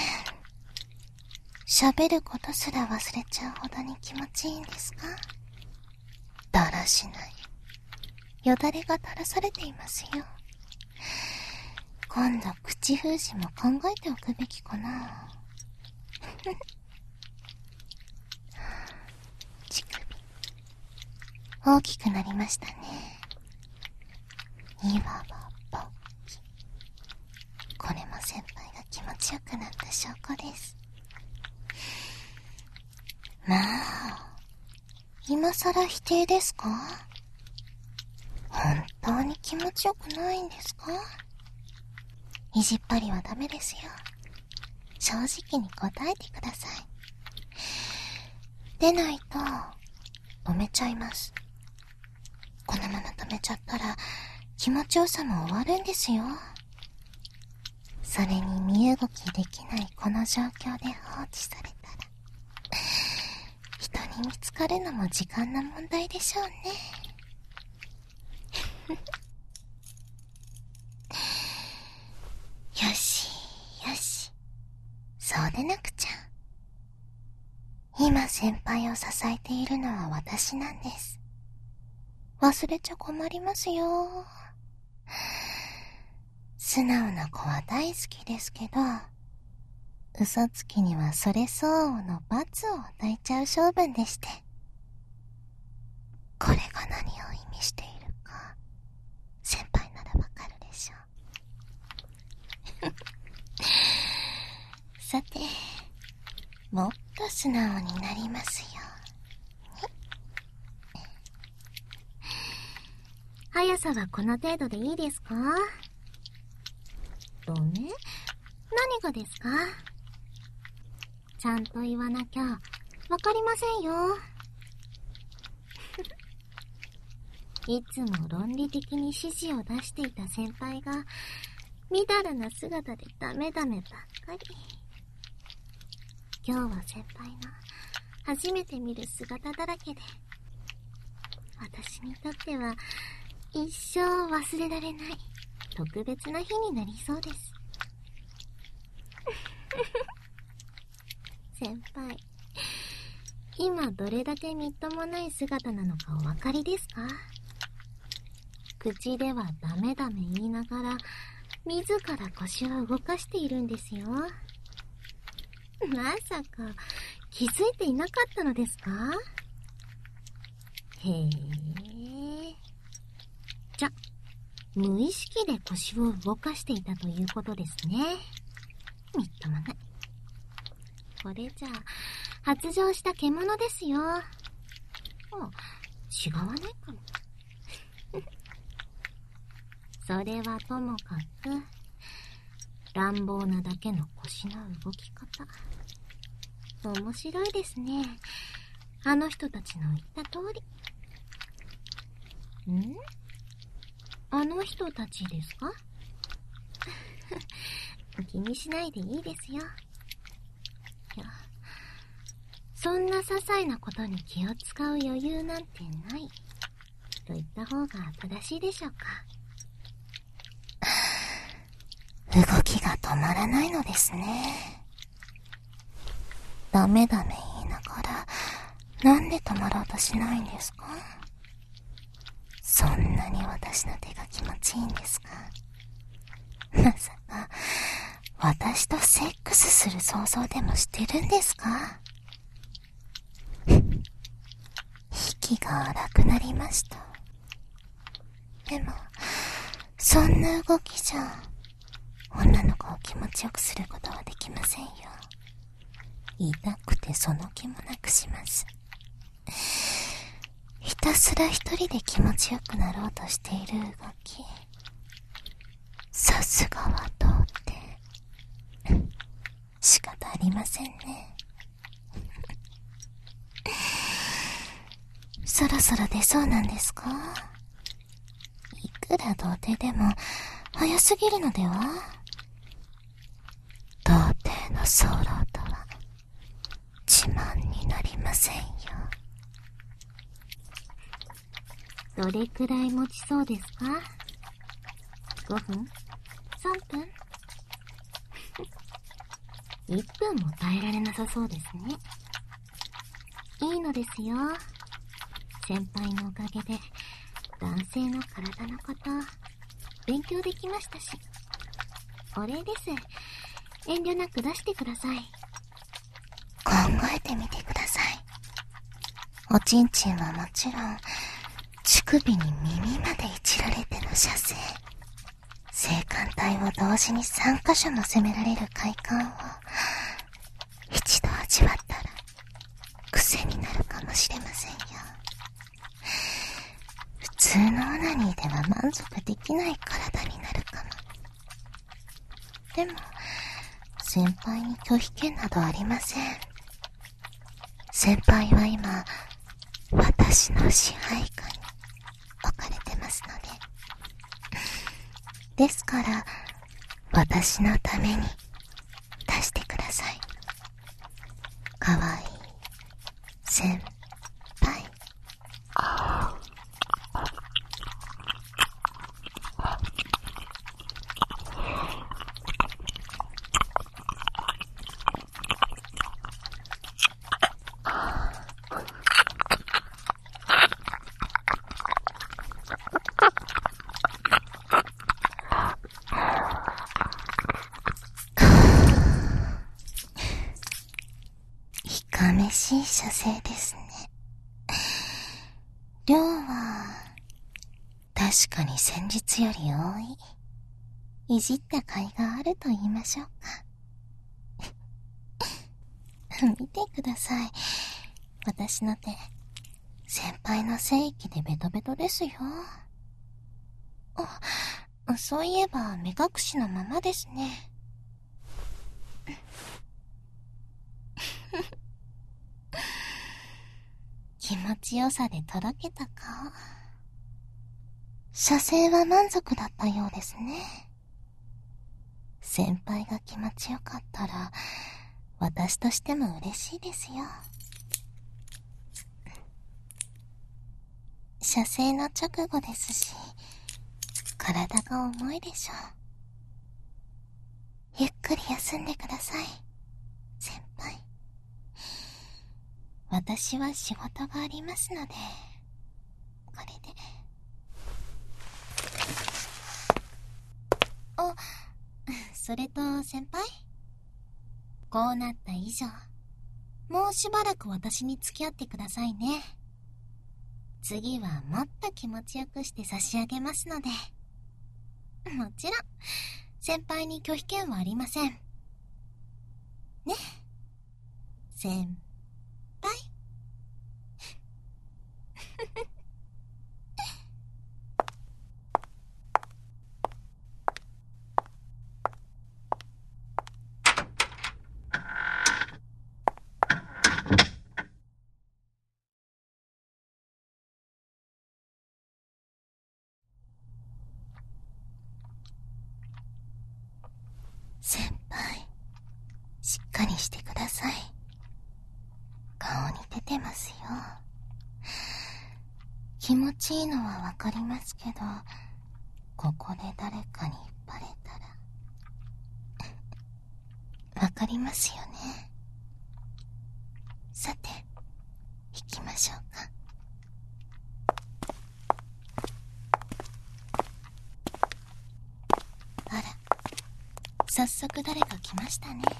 喋ることすら忘れちゃうほどに気持ちいいんですか？だらしない。よだれが垂らされていますよ。今度口封じも考えておくべきかな。乳首大きくなりましたね。いわばポッキ。これも先輩が気持ちよくなった証拠です。まあ、今さら否定ですか？本当に気持ちよくないんですか？意地っ張りはダメですよ。正直に答えてください。でないと止めちゃいます。このまま止めちゃったら気持ちよさも終わるんですよ。それに身動きできないこの状況で放置されたら人に見つかるのも時間の問題でしょうね。よしよし、そうでなくちゃ。 先輩を支えているのは私なんです。忘れちゃ困りますよ。素直な子は大好きですけど、嘘つきにはそれ相応の罰を与えちゃう性分でして。これが何を意味しているか、先輩ならわかるでしょう。さて、もっと素直になりますように。 速さはこの程度でいいですか？ダメ？何がですか？ちゃんと言わなきゃわかりませんよ。いつも論理的に指示を出していた先輩がみだらな姿でダメダメばっかり。今日は先輩の初めて見る姿だらけで、私にとっては一生忘れられない特別な日になりそうです。先輩、今どれだけみっともない姿なのかお分かりですか？口ではダメダメ言いながら自ら腰を動かしているんですよ。まさか気づいていなかったのですか？へえ。じゃ、無意識で腰を動かしていたということですね。みっともない。これじゃあ発情した獣ですよ。あ、違わないかも。それはともかく乱暴なだけの腰の動き方。面白いですね。あの人たちの言った通り。ん？あの人たちですか？気にしないでいいですよ。いや、そんな些細なことに気を使う余裕なんてないと言った方が正しいでしょうか。 動きが止まらないのですね。ダメダメ言いながら、なんで止まろうとしないんですか？そんなに私の手が気持ちいいんですか？まさか、私とセックスする想像でもしてるんですか？息が荒くなりました。でも、そんな動きじゃ、女の子を気持ちよくすることはできませんよ。痛くてその気もなくします。ひたすら一人で気持ちよくなろうとしている動き、さすがはどうって仕方ありませんね。そろそろ出そうなんですか？いくら童貞でも早すぎるのでは？童貞のソロとは自慢になりませんよ。 どれくらい持ちそうですか？ごふん？さんぷん？いっぷんも耐えられなさそうですね。いいのですよ。先輩のおかげで男性の体のこと勉強できましたし、お礼です。遠慮なく出してください。 考えてみてください。おちんちんはもちろん、乳首に耳までいじられての射精。性感帯を同時にさんかしょも攻められる快感を一度味わったら癖になるかもしれませんよ。普通のオナニーでは満足できない体になるかも。でも先輩に拒否権などありません。先輩は今私の支配下に置かれてますので。ですから私のために出してください。かわいい先輩。 しい写生ですね。量は、確かに先日より多い。いじった甲斐があると言いましょうか。見てください。私の手、先輩の精液でベトベトですよ。あ、そういえば目隠しのままですね。気持ちよさでとろけたか。写生は満足だったようですね。先輩が気持ちよかったら、私としても嬉しいですよ。写生の直後ですし、体が重いでしょう。ゆっくり休んでください、先輩。私は仕事がありますので、これで。あ、それと先輩、こうなった以上、もうしばらく私に付き合ってくださいね。次はもっと気持ちよくして差し上げますので。もちろん先輩に拒否権はありませんね、先輩。先輩、しっかりしてください。顔に出てますよ。気持ちいいのはわかりますけど、ここで誰かにバレたらわかりますよね。さて、行きましょうか。あら、早速誰か来ましたね。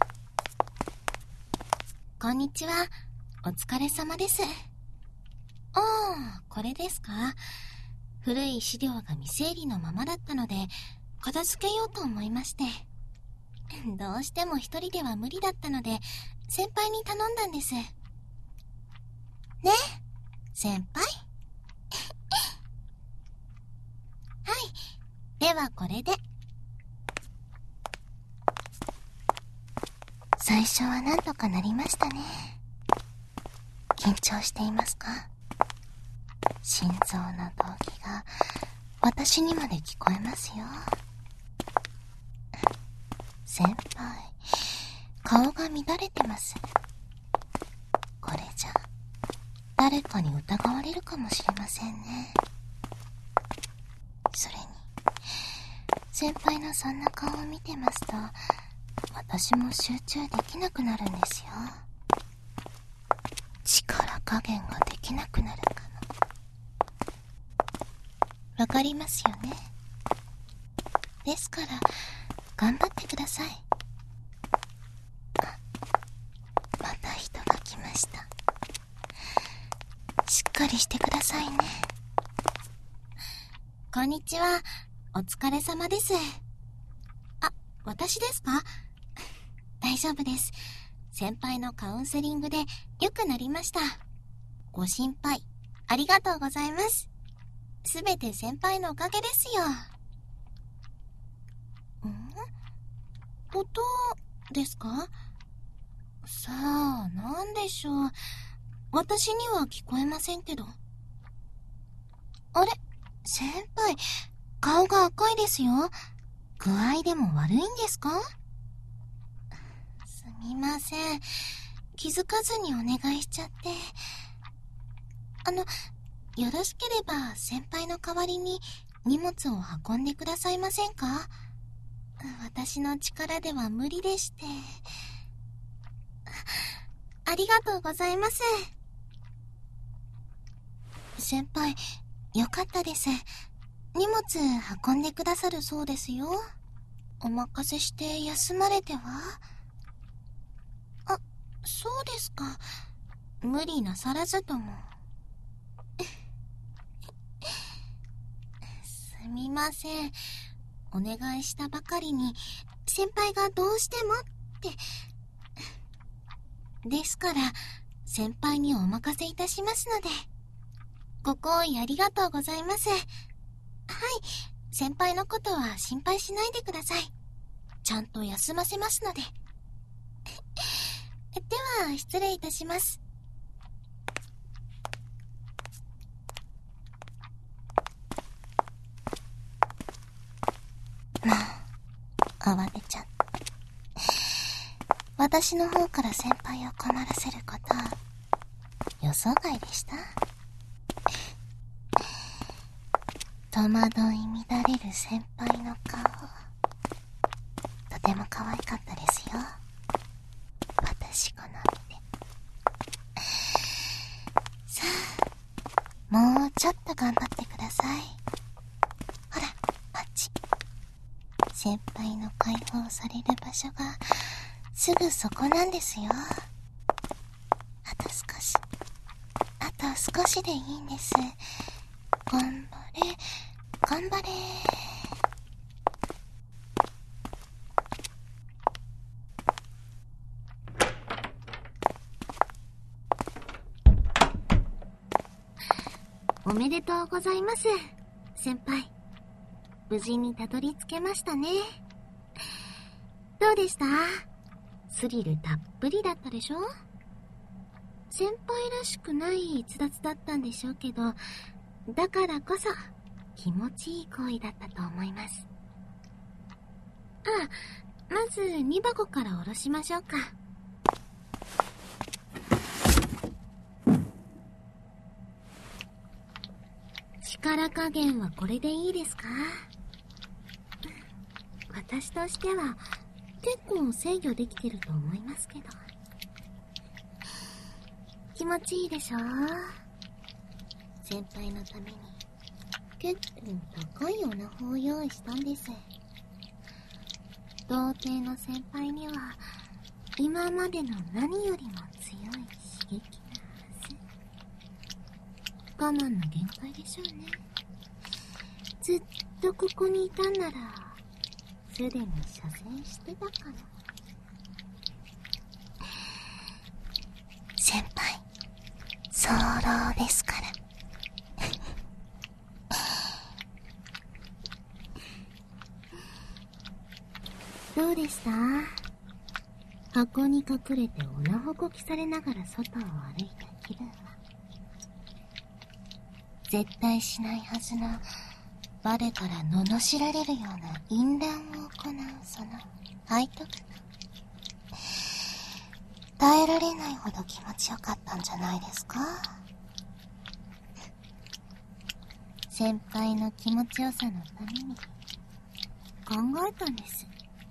こんにちは、お疲れ様です。ああ、これですか。古い資料が未整理のままだったので、片付けようと思いまして。どうしても一人では無理だったので、先輩に頼んだんです。ね、先輩。はい、ではこれで。最初はなんとかなりましたね。緊張していますか？心臓の動悸が私にまで聞こえますよ。先輩、顔が乱れてます。これじゃ誰かに疑われるかもしれませんね。それに先輩のそんな顔を見てますと、私も集中できなくなるんですよ。力加減ができなくなるかも。わかりますよね。ですから頑張ってください。あ、また人が来ました。しっかりしてくださいね。こんにちは、お疲れ様です。あ、私ですか？大丈夫です。先輩のカウンセリングで良くなりました。ご心配ありがとうございます。すべて先輩のおかげですよ。ん？音ですか？さあ、なんでしょう。私には聞こえませんけど。あれ？先輩、顔が赤いですよ。具合でも悪いんですか？すみません。気づかずにお願いしちゃって。あの、よろしければ先輩の代わりに荷物を運んでくださいませんか？私の力では無理でして。ありがとうございます。先輩、よかったです。荷物運んでくださるそうですよ。お任せして休まれては？あ、そうですか。 無理なさらずとも。すみません。お願いしたばかりに、先輩がどうしてもって。ですから、先輩にお任せいたしますので。ご好意ありがとうございます。はい、先輩のことは心配しないでください。ちゃんと休ませますので。では、失礼いたします。もう、慌てちゃった。私の方から先輩を困らせること、予想外でした。戸惑い乱れる先輩の顔、とても可愛かったですよ。私好みで。さあ、もうちょっと頑張ってください。ほら、あっち。先輩の解放される場所がすぐそこなんですよ。あと少し、あと少しでいいんです。頑張れ、頑張れ。 おめでとうございます、先輩。無事にたどり着けましたね。どうでした？スリルたっぷりだったでしょ？先輩らしくない逸脱だったんでしょうけど、だからこそ気持ちいい行為だったと思います。あ、まず荷箱から下ろしましょうか。力加減はこれでいいですか？私としては結構制御できてると思いますけど。気持ちいいでしょ？先輩のために結構高いオナホを用意したんです。童貞の先輩には今までの何よりも強い刺激なはず。我慢の限界でしょうね。ずっとここにいたんならすでに射精してたかな。 先輩、早漏ですから。 どうでした？箱に隠れてオナホこきされながら外を歩いた気分は。 絶対しないはずのバレたら罵られるような淫乱を行うその背徳感、耐えられないほど気持ちよかったんじゃないですか？先輩の気持ちよさのために考えたんです。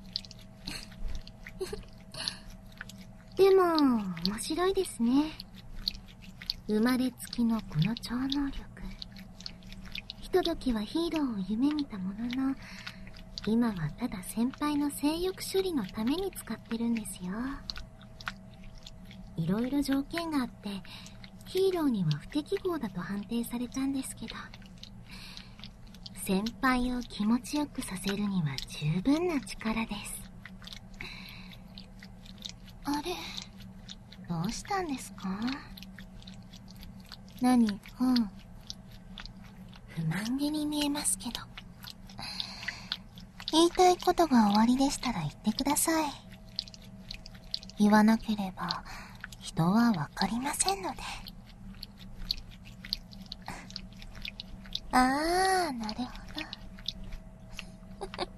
でも面白いですね。生まれつきのこの超能力、ひとときはヒーローを夢見たものの、今はただ先輩の性欲処理のために使ってるんですよ。いろいろ条件があってヒーローには不適合だと判定されたんですけど、先輩を気持ちよくさせるには十分な力です。 あれ、 どうしたんですか？ 何、うん。不満げに見えますけど。言いたいことが終わりでしたら言ってください。言わなければ人はわかりませんので。ああ、なるほど。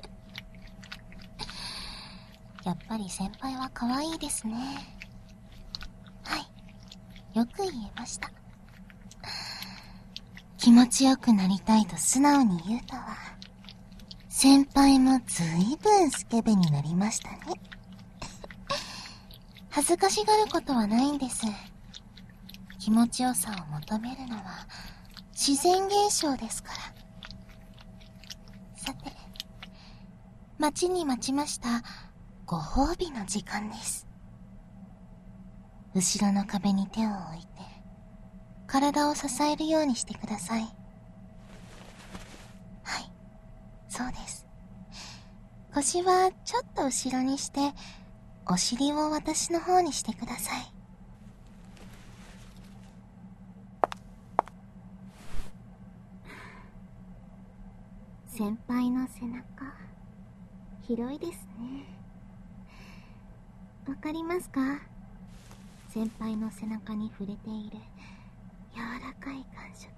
やっぱり先輩は可愛いですね。はい、よく言えました。気持ちよくなりたいと素直に言うとは、先輩もずいぶんスケベになりましたね。恥ずかしがることはないんです。気持ちよさを求めるのは自然現象ですから。さて、待ちに待ちましたご褒美の時間です。 後ろの壁に手を置いて、体を支えるようにしてください。はい、そうです。腰はちょっと後ろにして、お尻を私の方にしてください。 先輩の背中、広いですね。わかりますか？先輩の背中に触れている柔らかい感触。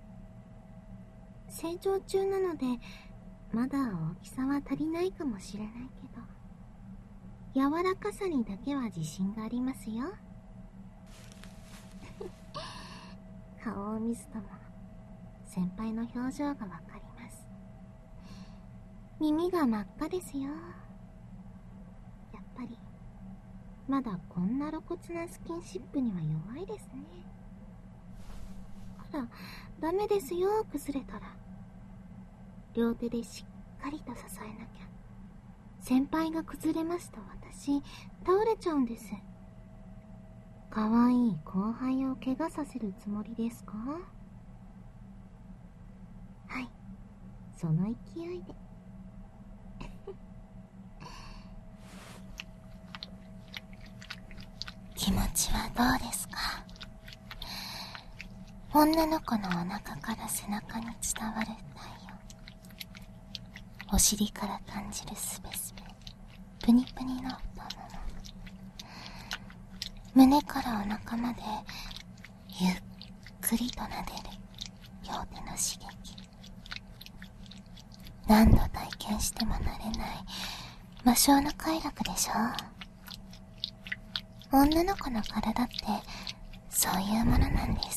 成長中なので、まだ大きさは足りないかもしれないけど、柔らかさにだけは自信がありますよ。顔を見ずとも先輩の表情がわかります。耳が真っ赤ですよ。やっぱりまだこんな露骨なスキンシップには弱いですね。あら、ダメですよ、崩れたら。両手でしっかりと支えなきゃ。先輩が崩れますと私、倒れちゃうんです。かわいい後輩を怪我させるつもりですか？はい、その勢いで。 気持ちはどうですか？女の子のお腹から背中に伝わる体温、お尻から感じるスベスベ、プニプニの太もも、胸からお腹までゆっくりと撫でる両手の刺激。何度体験しても慣れない魔性の快楽でしょう。女の子の体ってそういうものなんです。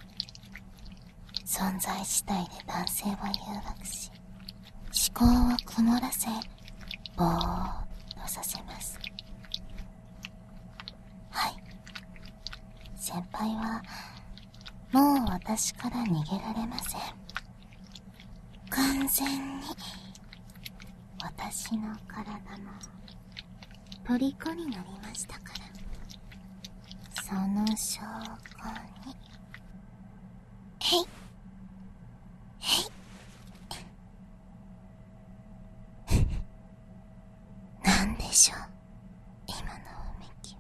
存在自体で男性を誘惑し、思考を曇らせ、ぼーっとさせます。はい、先輩はもう私から逃げられません。完全に私の体の虜になりましたから。その証拠に、へいへいなんでしょう、今のうめき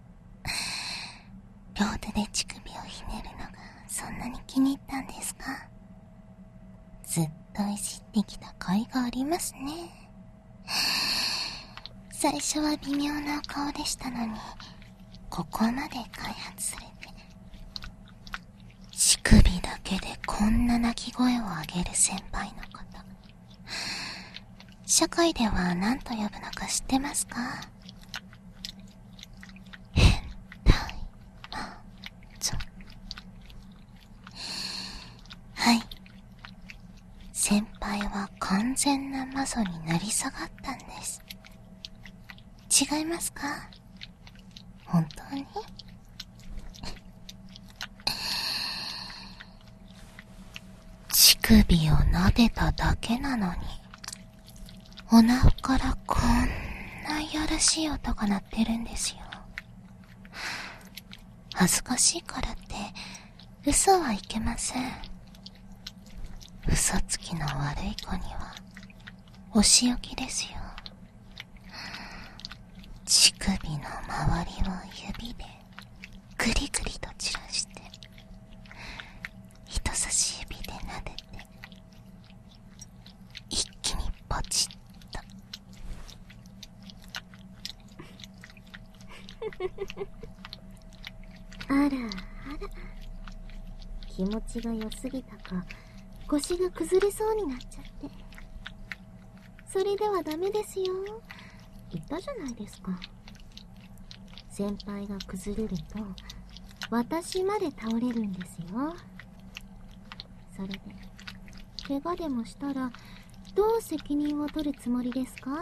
は。両手で乳首をひねるのがそんなに気に入ったんですか？ずっといじってきた甲斐がありますね。最初は微妙な顔でしたのに、ここまで開発されて、乳首だけでこんな鳴き声を上げる先輩のこと、社会では何と呼ぶのか知ってますか？変態魔女。はい、先輩は完全な魔女になり下がったんです。違いますか？本当に？乳首を撫でただけなのに、お腹からこんないやらしい音が鳴ってるんですよ。恥ずかしいからって嘘はいけません。嘘つきの悪い子にはお仕置きですよ。乳首の周りを指でグリグリと散らして、人差し指で撫でて、一気にポチッと。 あらあら、気持ちが良すぎたか腰が崩れそうになっちゃって。それではダメですよ、言ったじゃないですか。先輩が崩れると私まで倒れるんですよ。それで怪我でもしたらどう責任を取るつもりですか？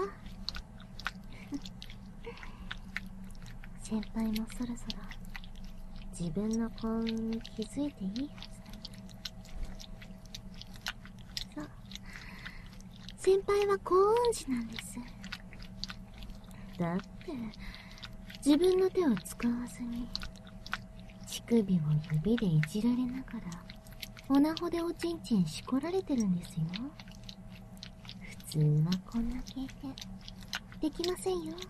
先輩もそろそろ自分の幸運に気づいていいはずだ。そう、先輩は幸運児なんです。だって自分の手を使わずに首を指でいじられながらオナホでおちんちんしこられてるんですよ。普通はこんな経験できませんよ。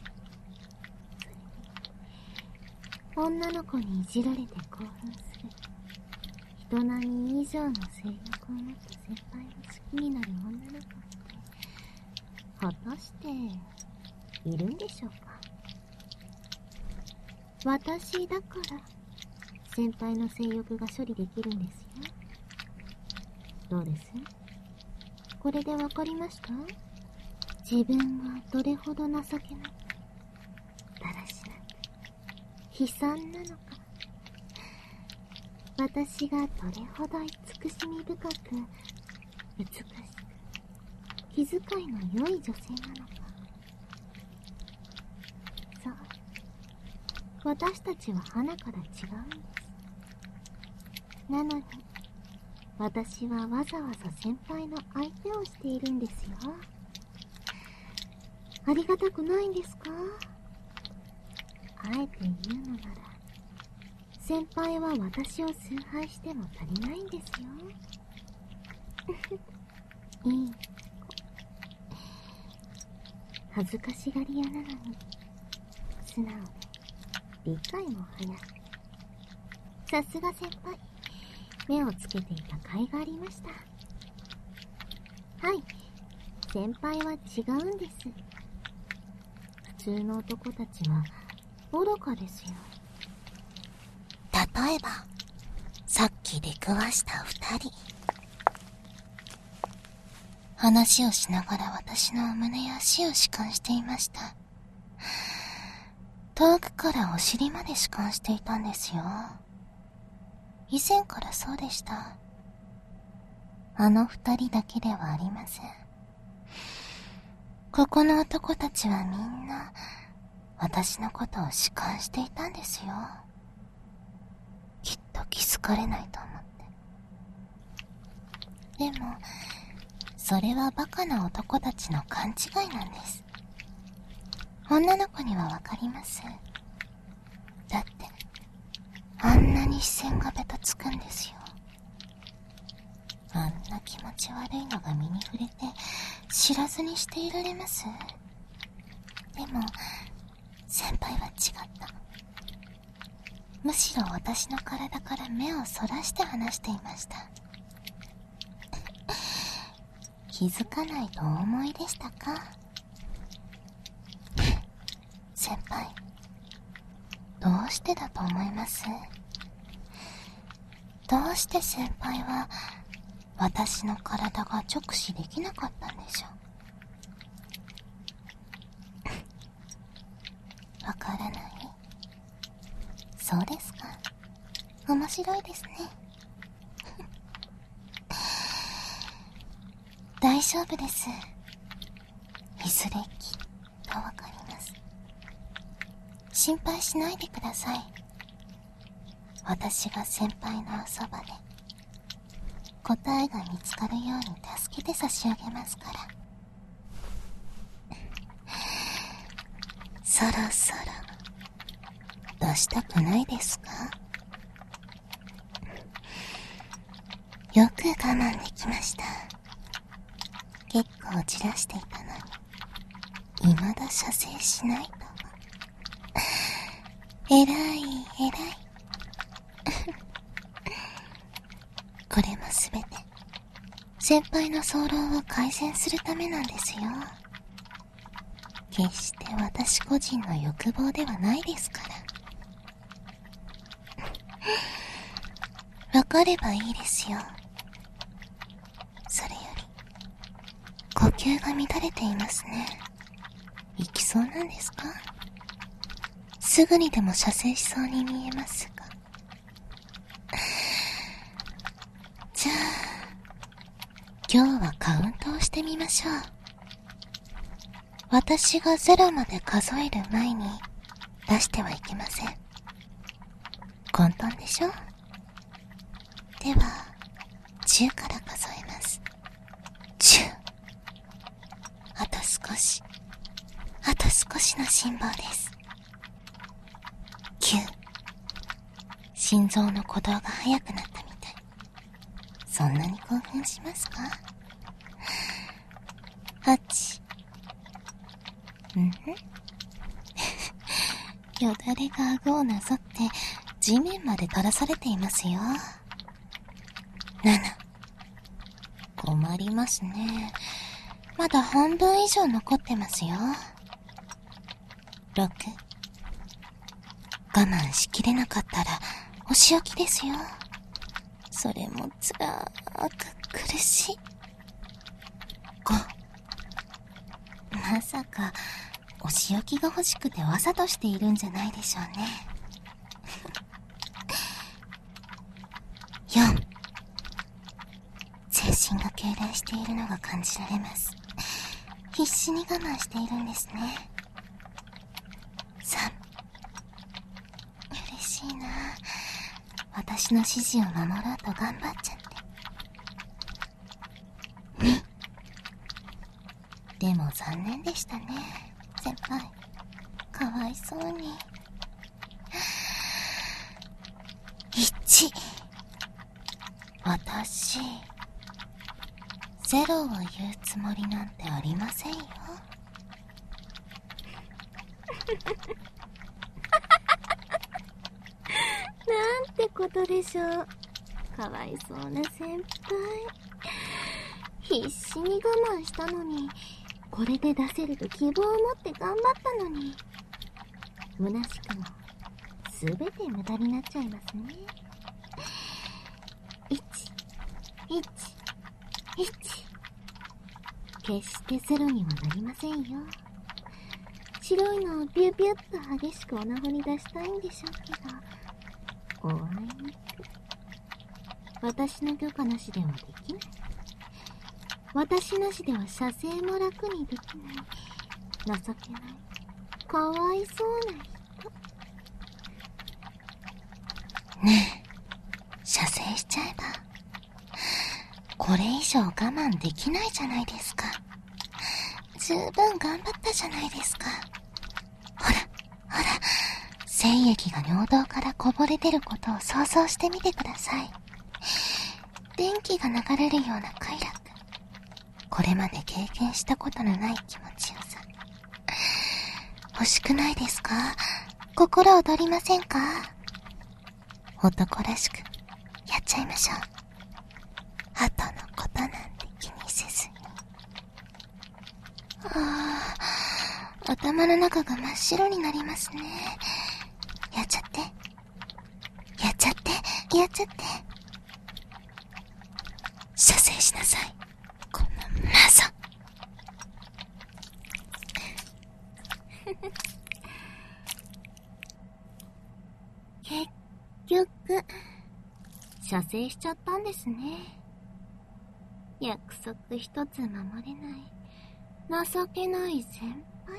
女の子にいじられて興奮する人並み以上の性欲を持った先輩を好きになる女の子って果たしているんでしょうか。私だから先輩の性欲が処理できるんですよ。どうです？これでわかりました？自分がどれほど情けなく、だらしなく、悲惨なのか。私がどれほど慈しみ深く、美しく、気遣いの良い女性なのか。そう、私たちは花から違うんです。なのに、私はわざわざ先輩の相手をしているんですよ。ありがたくないんですか？あえて言うのなら、先輩は私を崇拝しても足りないんですよ。いい子。恥ずかしがり屋なのに、素直で、理解も早い。さすが先輩。目をつけていた甲斐がありました。はい、先輩は違うんです。普通の男たちは愚かですよ。 例えば、さっき出くわした二人。話をしながら私の胸や足を弛緩していました。遠くからお尻まで弛緩していたんですよ。以前からそうでした。あの二人だけではありません。ここの男たちはみんな私のことを弛緩していたんですよ。きっと気づかれないと思って。でもそれはバカな男たちの勘違いなんです。女の子にはわかります。だってあんなに視線がベタつくんですよ。あんな気持ち悪いのが身に触れて知らずにしていられます？でも先輩は違った。むしろ私の体から目をそらして話していました。気づかないとお思いでしたか？先輩、どうしてだと思います？どうして先輩は私の体が直視できなかったんでしょう？わからない？そうですか。面白いですね。大丈夫です。いずれきっとわかります。心配しないでください。私が先輩のおそばで答えが見つかるように助けて差し上げますから。そろそろ出したくないですか？よく我慢できました。結構じらしていたのに未だ射精しないとは。えらいえらい。これもすべて先輩の早漏を改善するためなんですよ。決して私個人の欲望ではないですから。わかればいいですよ。それより呼吸が乱れていますね。いきそうなんですか？すぐにでも射精しそうに見えますが。じゃあ今日はカウントをしてみましょう。私がゼロまで数える前に出してはいけません。混沌でしょ？ではじゅうから数えます。じゅう。あと少し、あと少しの辛抱です。きゅう。 心臓の鼓動が速くなったみたい。そんなに興奮しますか？はち。うんふんよだれが顎をなぞって地面まで垂らされていますよ。なな。困りますね。まだ半分以上残ってますよ。ろく。我慢しきれなかったらお仕置きですよ。それもつらーく苦しい。ご。まさかお仕置きが欲しくてわざとしているんじゃないでしょうね。よん。全身が痙攣しているのが感じられます。必死に我慢しているんですね。さん。嬉しいな。私の指示を守ろうと頑張っちゃって。に。でも残念でしたね、先輩。かわいそうに。いち。私、ゼロを言うつもりなんてありませんよ。 なんてことでしょう。かわいそうな先輩。必死に我慢したのに、これで出せると希望を持って頑張ったのに、虚しくもすべて無駄になっちゃいますね。いち、いち、いち。決してゼロにはなりませんよ。白いのをビュビュッと激しくおなほに出したいんでしょうけど、おあいにく私の許可なしではできない。私なしでは射精も楽にできない。情けない。かわいそうな人。 ねえ、射精しちゃえば。これ以上我慢できないじゃないですか。十分頑張ったじゃないですか。ほら、ほら、精液が尿道からこぼれ出ることを想像してみてください。電気が流れるような快楽。これまで経験したことのない気持ちよさ。欲しくないですか？心躍りませんか？男らしくやっちゃいましょう。後のことなんて気にせずに。ああ、頭の中が真っ白になりますね。やっちゃって。やっちゃって。やっちゃって。射精しなさい。この謎。 結局、射精しちゃったんですね。約束一つ守れない、情けない先輩。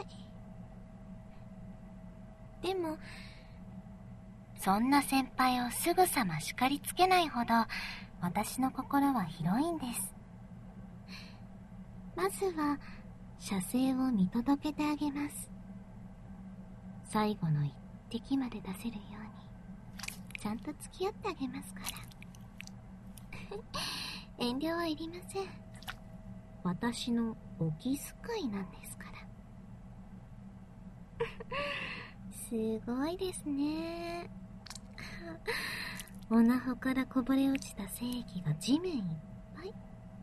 でも、そんな先輩をすぐさま叱りつけないほど、私の心は広いんです。まずは、射精を見届けてあげます。最後の一滴まで出せるように、ちゃんと付き合ってあげますから。遠慮はいりません。私のお気遣いなんですから。すごいですね。おなほからこぼれ落ちた精液が地面いっぱい。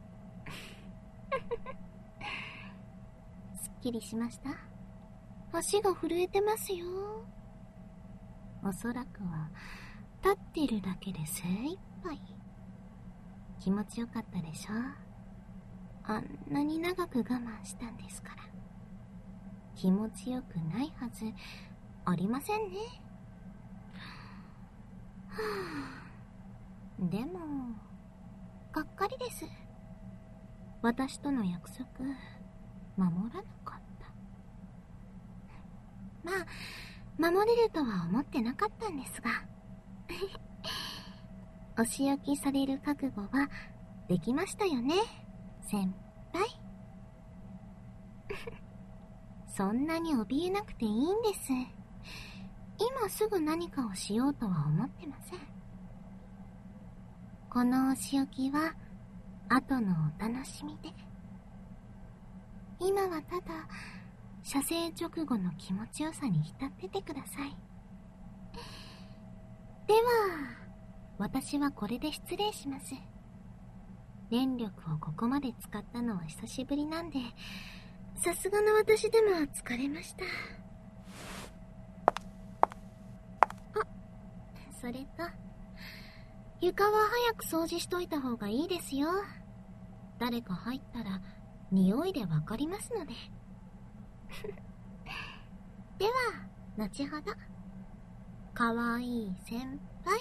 すっきりしました？足が震えてますよ。おそらくは立っているだけで精一杯。気持ちよかったでしょ？あんなに長く我慢したんですから。気持ちよくないはずありませんね。はぁ、でも、がっかりです。私との約束、守らなかった。まあ、守れるとは思ってなかったんですが。お仕置きされる覚悟はできましたよね、先輩。そんなに怯えなくていいんです。今すぐ何かをしようとは思ってません。 このお仕置きは後のお楽しみで。今はただ射精直後の気持ちよさに浸っててください。では私はこれで失礼します。電力をここまで使ったのは久しぶりなんで、さすがの私でも疲れました。あ、それと床は早く掃除しといた方がいいですよ。誰か入ったら匂いでわかりますので。では後ほど。かわいい先輩。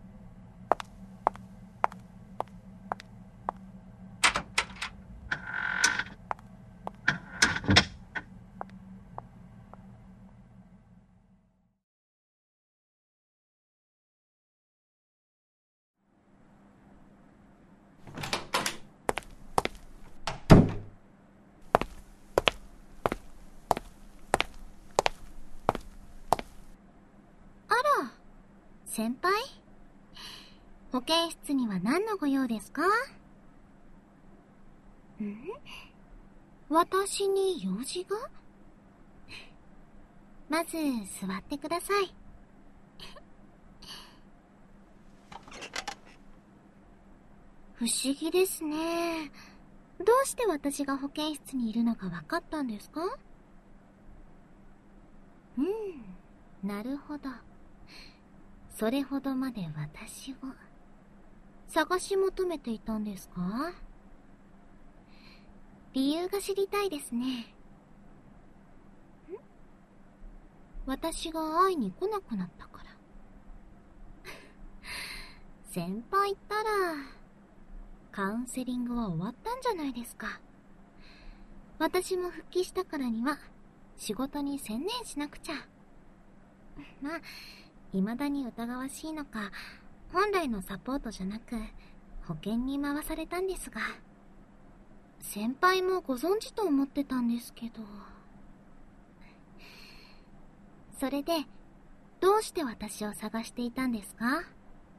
先輩？保健室には何のご用ですか？ん？私に用事が？まず座ってください。不思議ですね。どうして私が保健室にいるのか分かったんですか？うん、なるほど。それほどまで私を探し求めていたんですか？理由が知りたいですね。ん？私が会いに来なくなったから。先輩ったらカウンセリングは終わったんじゃないですか。私も復帰したからには仕事に専念しなくちゃ。まあ未だに疑わしいのか、本来のサポートじゃなく保険に回されたんですが、先輩もご存知と思ってたんですけど。それでどうして私を探していたんですか？ん？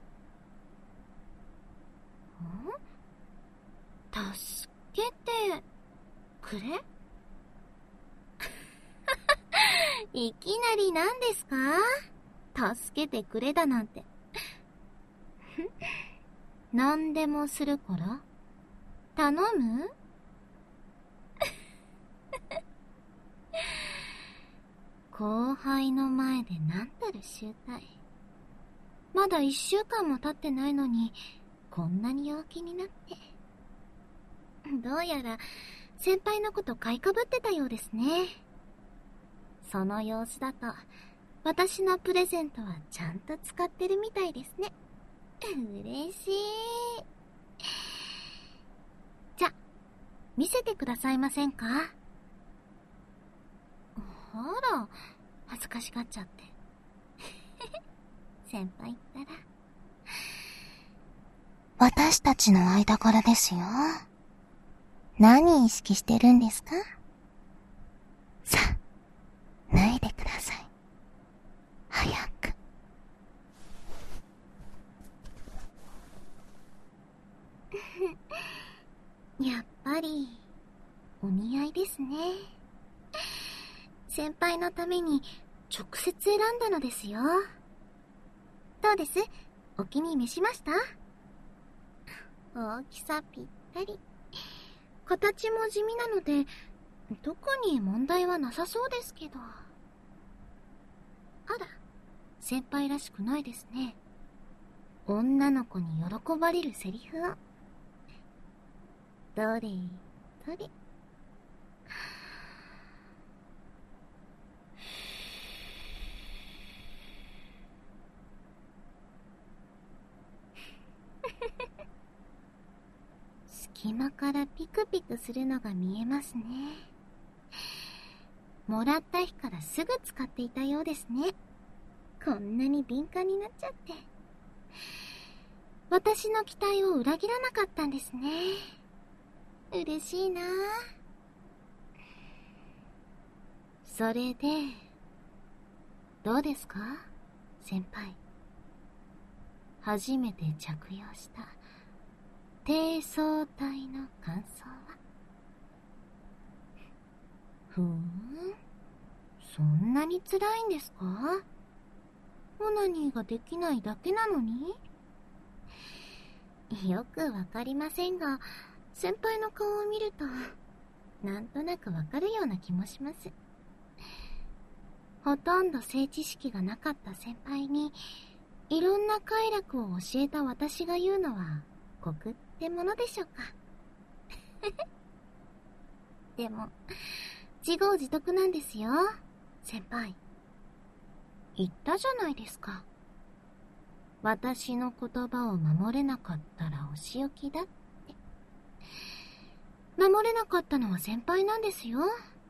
助けてくれ？いきなり何ですか？助けてくれだなんて。何でもするから頼む？後輩の前で何たる醜態。まだ一週間も経ってないのにこんなに陽気になって。どうやら先輩のこと買いかぶってたようですね。その様子だと私のプレゼントはちゃんと使ってるみたいですね。嬉しい。じゃ、見せてくださいませんか？ほら、恥ずかしがっちゃって。先輩ったら。 私たちの間柄ですよ。何意識してるんですか？さあ、脱いでください。早く。 やっぱりお似合いですね。先輩のために直接選んだのですよ。どうです？お気に召しました？大きさぴったり。形も地味なので特に問題はなさそうですけど。あら、先輩らしくないですね。女の子に喜ばれるセリフを。どれどれ。隙間からピクピクするのが見えますね。もらった日からすぐ使っていたようですね。こんなに敏感になっちゃって。私の期待を裏切らなかったんですね。嬉しいな。それでどうですか先輩。初めて着用した低層体の感想は？ふーん、そんなに辛いんですか？オナニーができないだけなのに？よくわかりませんが、先輩の顔を見るとなんとなくわかるような気もします。ほとんど性知識がなかった先輩にいろんな快楽を教えた私が言うのは酷ってものでしょうか。でも自業自得なんですよ、先輩。言ったじゃないですか。私の言葉を守れなかったらお仕置きだって。守れなかったのは先輩なんですよ。ん？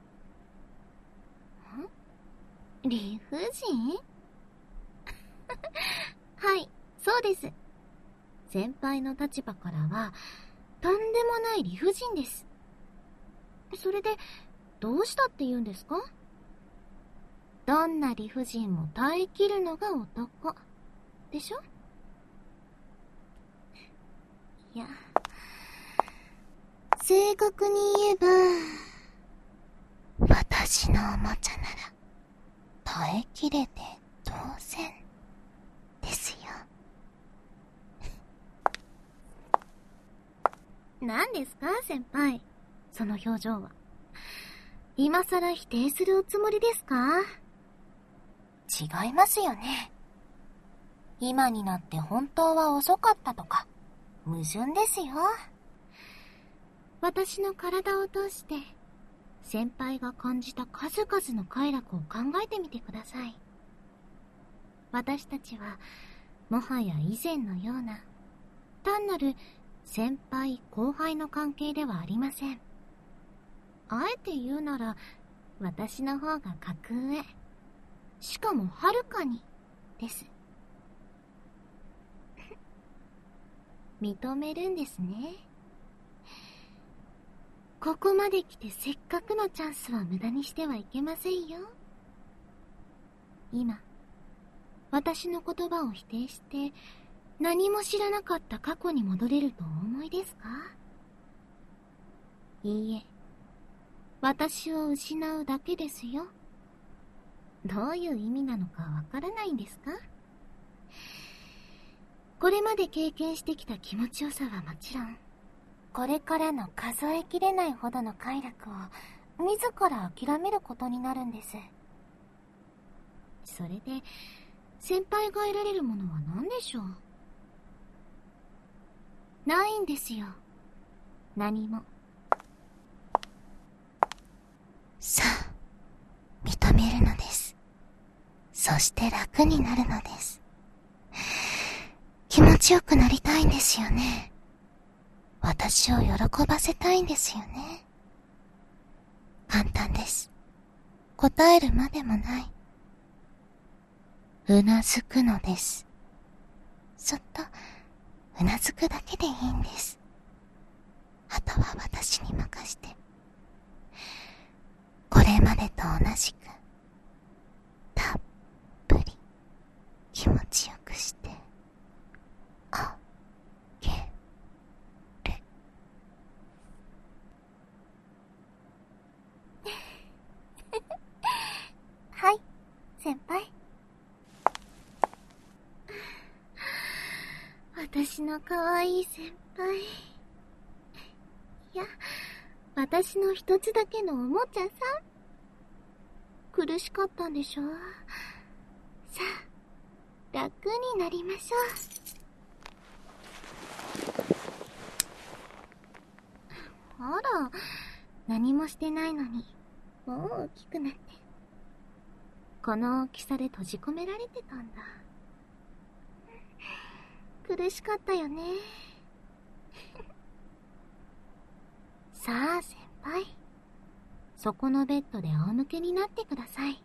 理不尽？はい、そうです。先輩の立場からはとんでもない理不尽です。それでどうしたって言うんですか？どんな理不尽も耐えきるのが男でしょ？いや、正確に言えば、 私のおもちゃなら耐えきれて当然ですよ。 何ですか、先輩、その表情は。今さら否定するおつもりですか？ 違いますよね。今になって本当は遅かったとか矛盾ですよ。 私の体を通して先輩が感じた数々の快楽を考えてみてください。私たちはもはや以前のような単なる先輩後輩の関係ではありません。あえて言うなら私の方が格上、しかもはるかにです。認めるんですね。ここまで来てせっかくのチャンスは無駄にしてはいけませんよ。今私の言葉を否定して何も知らなかった過去に戻れるとお思いですか？いいえ、私を失うだけですよ。どういう意味なのかわからないんですか？これまで経験してきた気持ちよさはもちろん、これからの数えきれないほどの快楽を自ら諦めることになるんです。それで先輩が得られるものは何でしょう？ないんですよ、何も。 さあ、認めるのです。そして楽になるのです。気持ちよくなりたいんですよね。私を喜ばせたいんですよね。簡単です。答えるまでもない。うなずくのです。そっとうなずくだけでいいんです。あとは私に任して。これまでと同じくたっぷり気持ちよくしてあげる。 はい、先輩。私の可愛い先輩。いや、私の一つだけのおもちゃさん。苦しかったんでしょ？さあ、楽になりましょう。あら、何もしてないのにもう大きくなって、この大きさで閉じ込められてたんだ。苦しかったよね。さあ先輩、そこのベッドで仰向けになってください。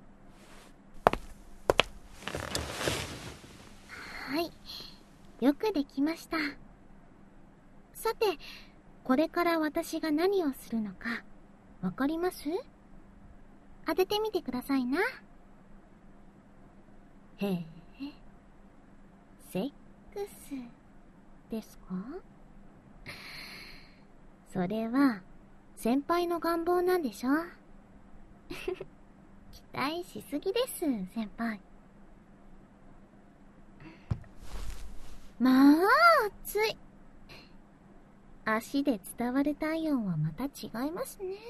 はい、よくできました。さて、これから私が何をするのかわかります？当ててみてくださいな。へえ、セックスですか？ それは、先輩の願望なんでしょ？期待しすぎです、先輩。まあ、暑い。足で伝わる体温はまた違いますね。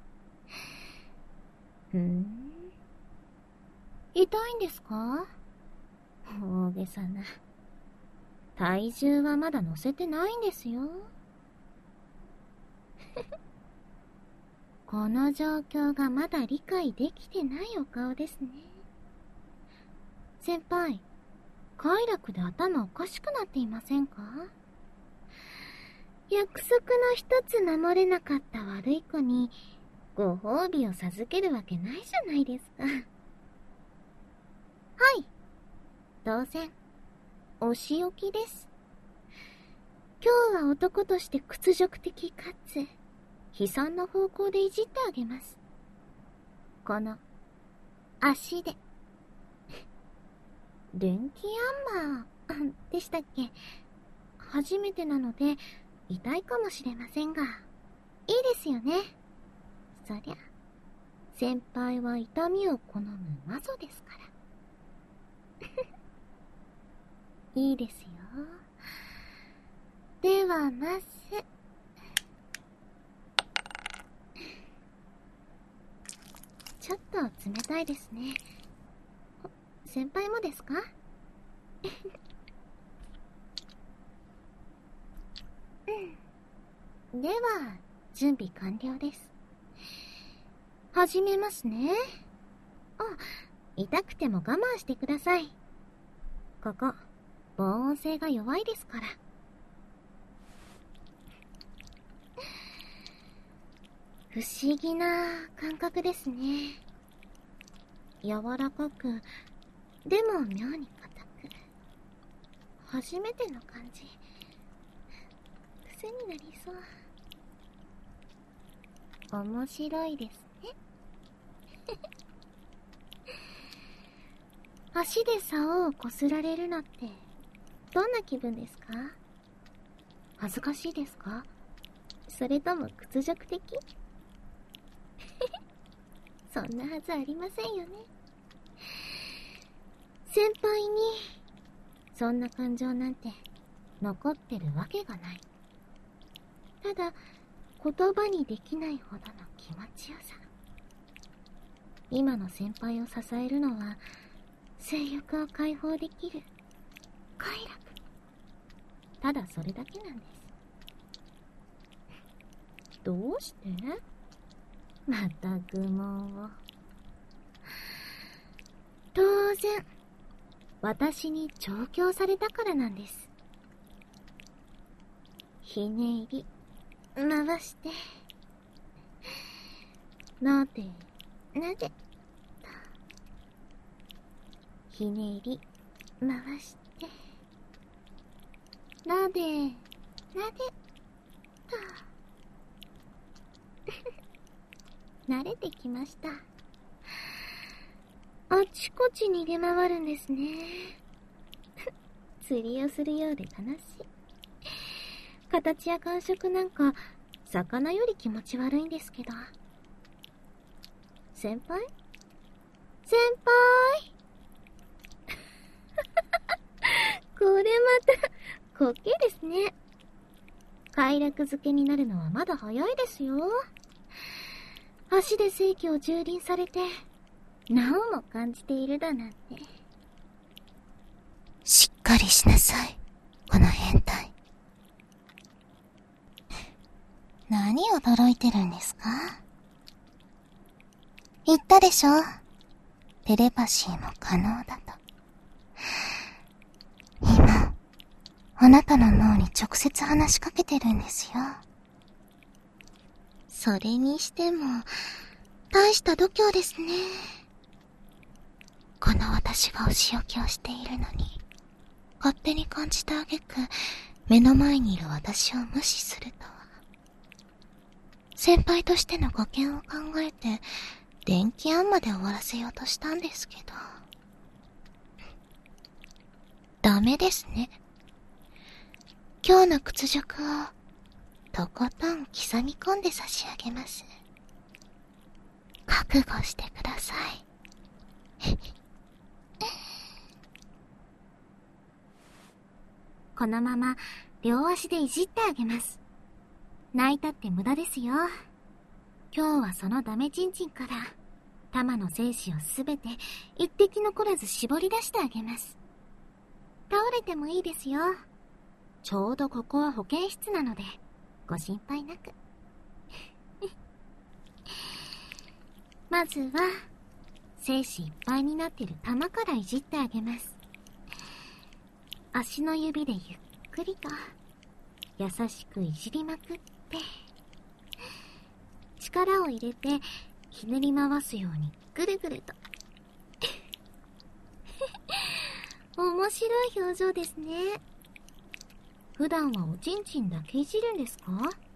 ふん。痛いんですか？大げさな。体重はまだ乗せてないんですよ。この状況がまだ理解できてないお顔ですね。先輩、快楽で頭おかしくなっていませんか？約束の一つ守れなかった悪い子にご褒美を授けるわけないじゃないですか。はい、当然、お仕置きです。今日は男として屈辱的かつ悲惨な方向でいじってあげます。この足で。電気アンマーでしたっけ？初めてなので痛いかもしれませんが、いいですよね。そりゃ、先輩は痛みを好む魔女ですから。いいですよ。ではまず、ちょっと冷たいですね。先輩もですか？うん。では、準備完了です。始めますね。あ、痛くても我慢してください。ここ、防音性が弱いですから。不思議な感覚ですね。柔らかく、でも妙に硬く。初めての感じ。癖になりそう。面白いですね。足で竿をこすられるのって、どんな気分ですか？恥ずかしいですか？それとも屈辱的？そんなはずありませんよね。先輩にそんな感情なんて残ってるわけがない。ただ言葉にできないほどの気持ちよさ。今の先輩を支えるのは性欲を解放できる快楽。ただそれだけなんです。どうして？また愚問を。当然、私に調教されたからなんです。ひねり、回して、なで、なで、ひねり、回して、なで、なで、と。慣れてきました。あちこち逃げ回るんですね。釣りをするようで楽しい。形や感触なんか魚より気持ち悪いんですけど。先輩？先輩これまた滑稽ですね。快楽づけになるのはまだ早いですよ。足で正気を蹂躙されてなおも感じているだなんて。 しっかりしなさい、この変態。何驚いてるんですか？言ったでしょ、テレパシーも可能だと。今、あなたの脳に直接話しかけてるんですよ。それにしても、大した度胸ですね。この私がお仕置きをしているのに、勝手に感じた挙句、目の前にいる私を無視するとは。先輩としての護憲を考えて、電気案まで終わらせようとしたんですけど。ダメですね。今日の屈辱をとことん刻み込んで差し上げます。覚悟してください。 このまま両足でいじってあげます。泣いたって無駄ですよ。今日はそのダメチンチンから玉の精子をすべて一滴残らず絞り出してあげます。倒れてもいいですよ。ちょうどここは保健室なのでご心配なく。まずは精子いっぱいになってる玉からいじってあげます。足の指でゆっくりと優しくいじりまくって、力を入れてひねり回すようにぐるぐると。面白い表情ですね。普段はおちんちんだけいじるんですか？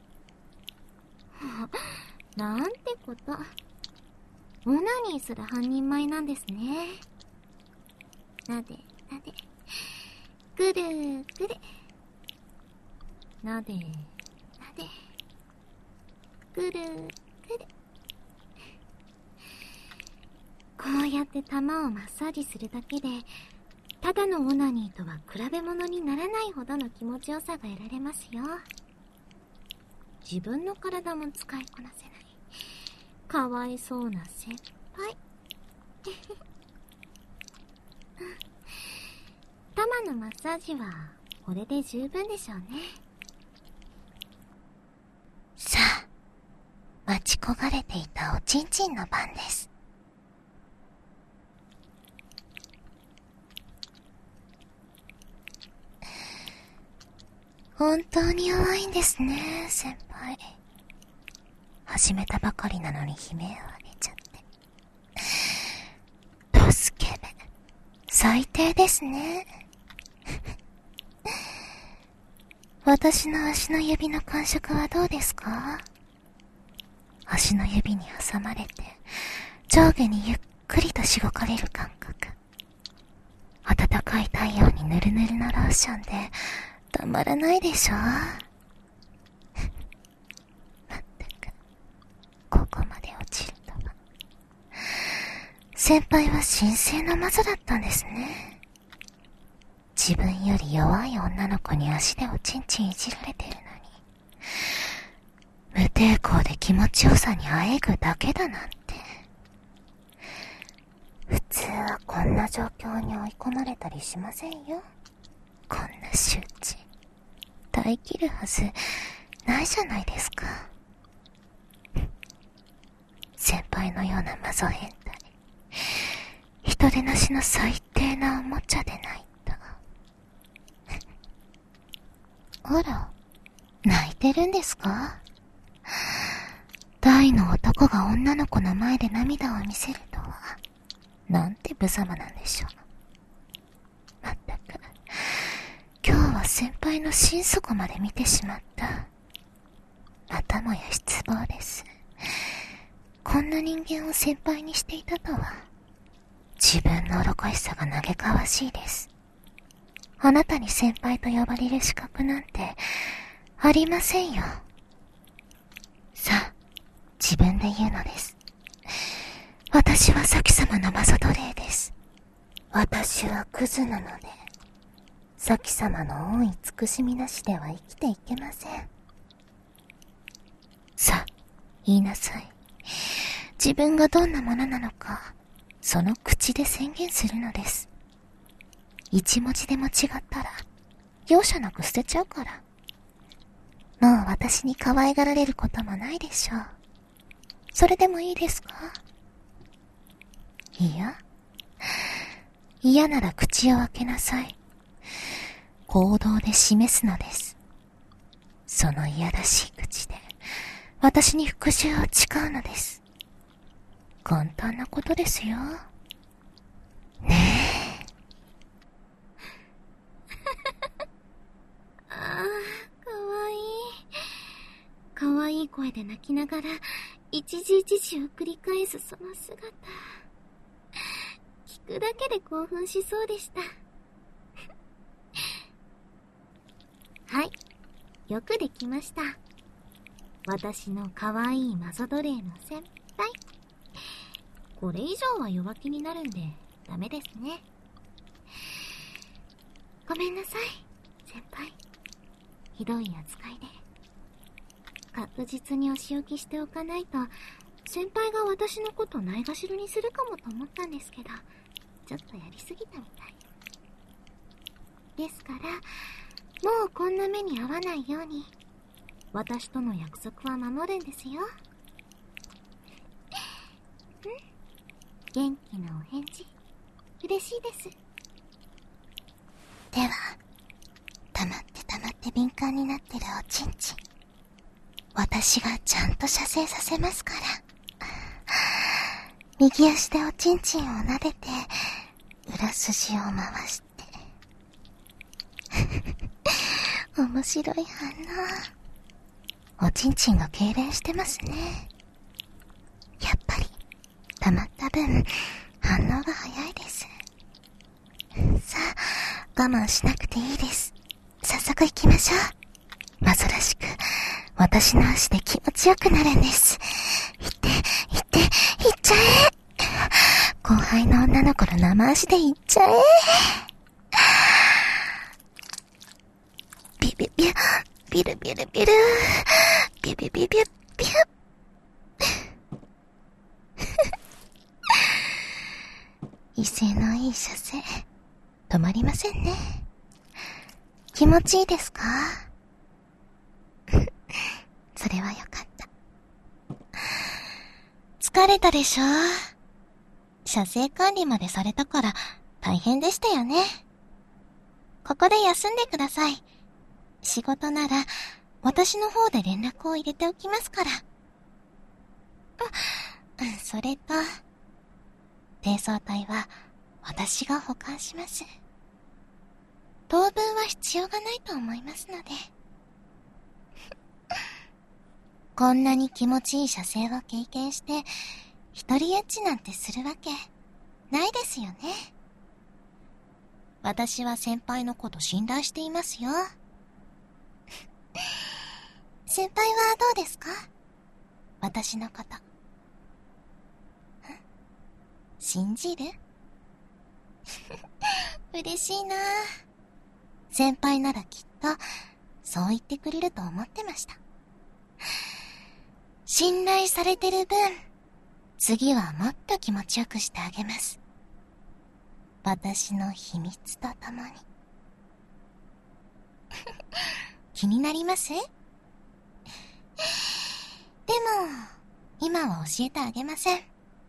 なんてこと。オナニーする半人前なんですね。なでなで、ぐるぐる、なでなで、ぐるぐる。こうやって玉をマッサージするだけで、ただのオナニーとは比べ物にならないほどの気持ちよさが得られますよ。自分の体も使いこなせないかわいそうな先輩。玉のマッサージはこれで十分でしょうね。 さあ、待ち焦がれていたおちんちんの番です。本当に弱いんですね、先輩。始めたばかりなのに悲鳴を上げちゃって。ドスケベ、最低ですね。私の足の指の感触はどうですか？足の指に挟まれて上下にゆっくりとしごかれる感覚。暖かい太陽にぬるぬるのローションでたまらないでしょ。まったく、ここまで落ちるとは。先輩は神聖な魔女だったんですね。自分より弱い女の子に足でおちんちんいじられてるのに、無抵抗で気持ちよさにあえぐだけだなんて。普通はこんな状況に追い込まれたりしませんよ。こんな周知耐えきるはずないじゃないですか。先輩のようなマゾ変態、人手なしの最低なおもちゃでないと。あら、泣いてるんですか？大の男が女の子の前で涙を見せるとは、なんて無様なんでしょう。まったく、今日は先輩の心底まで見てしまった。またもや失望です。こんな人間を先輩にしていたとは、自分の愚かしさが嘆かわしいです。あなたに先輩と呼ばれる資格なんてありませんよ。さあ、自分で言うのです。私は先様のマゾ奴隷です。私はクズなので、先様の恩慈しみなしでは生きていけません。さあ、言いなさい。自分がどんなものなのか、その口で宣言するのです。一文字でも違ったら、容赦なく捨てちゃうから。もう私に可愛がられることもないでしょう。それでもいいですか？いや、嫌なら口を開けなさい。行動で示すのです。その嫌らしい口で、私に復讐を誓うのです。簡単なことですよ。ねえ。 ああ、かわいい。かわいい声で泣きながら、一時一時を繰り返すその姿。聞くだけで興奮しそうでした。はい、よくできました。 私の可愛いマゾ奴隷の先輩。これ以上は弱気になるんでダメですね。ごめんなさい、先輩。ひどい扱いで。確実にお仕置きしておかないと、先輩が私のことないがしろにするかもと思ったんですけど、ちょっとやりすぎたみたい。ですから、もうこんな目に遭わないように、私との約束は守るんですよ。元気なお返事、嬉しいです。 では、溜まって溜まって敏感になってるおちんちん、私がちゃんと射精させますから。右足でおちんちんを撫でて、裏筋を回して。面白い反応。おちんちんが痙攣してますね。やっぱり、溜まった分、反応が早いです。さあ、我慢しなくていいです。早速行きましょう。マゾらしく、私の足で気持ちよくなるんです。行って、行って、行っちゃえ。後輩の女の子の生足で行っちゃえ。ビビビュ、ビルビルビル、ビビビビュ、ビュ。威勢のいい射精、止まりませんね。気持ちいいですか？それはよかった。疲れたでしょ？射精管理までされたから大変でしたよね。ここで休んでください。仕事なら私の方で連絡を入れておきますから。うん、それと、低層体は私が保管します。当分は必要がないと思いますので。こんなに気持ちいい射精を経験して、一人エッチなんてするわけないですよね。私は先輩のこと信頼していますよ。先輩はどうですか？私のこと。信じる？嬉しいな。先輩ならきっと、そう言ってくれると思ってました。信頼されてる分、次はもっと気持ちよくしてあげます。私の秘密とともに。気になります？でも、今は教えてあげません。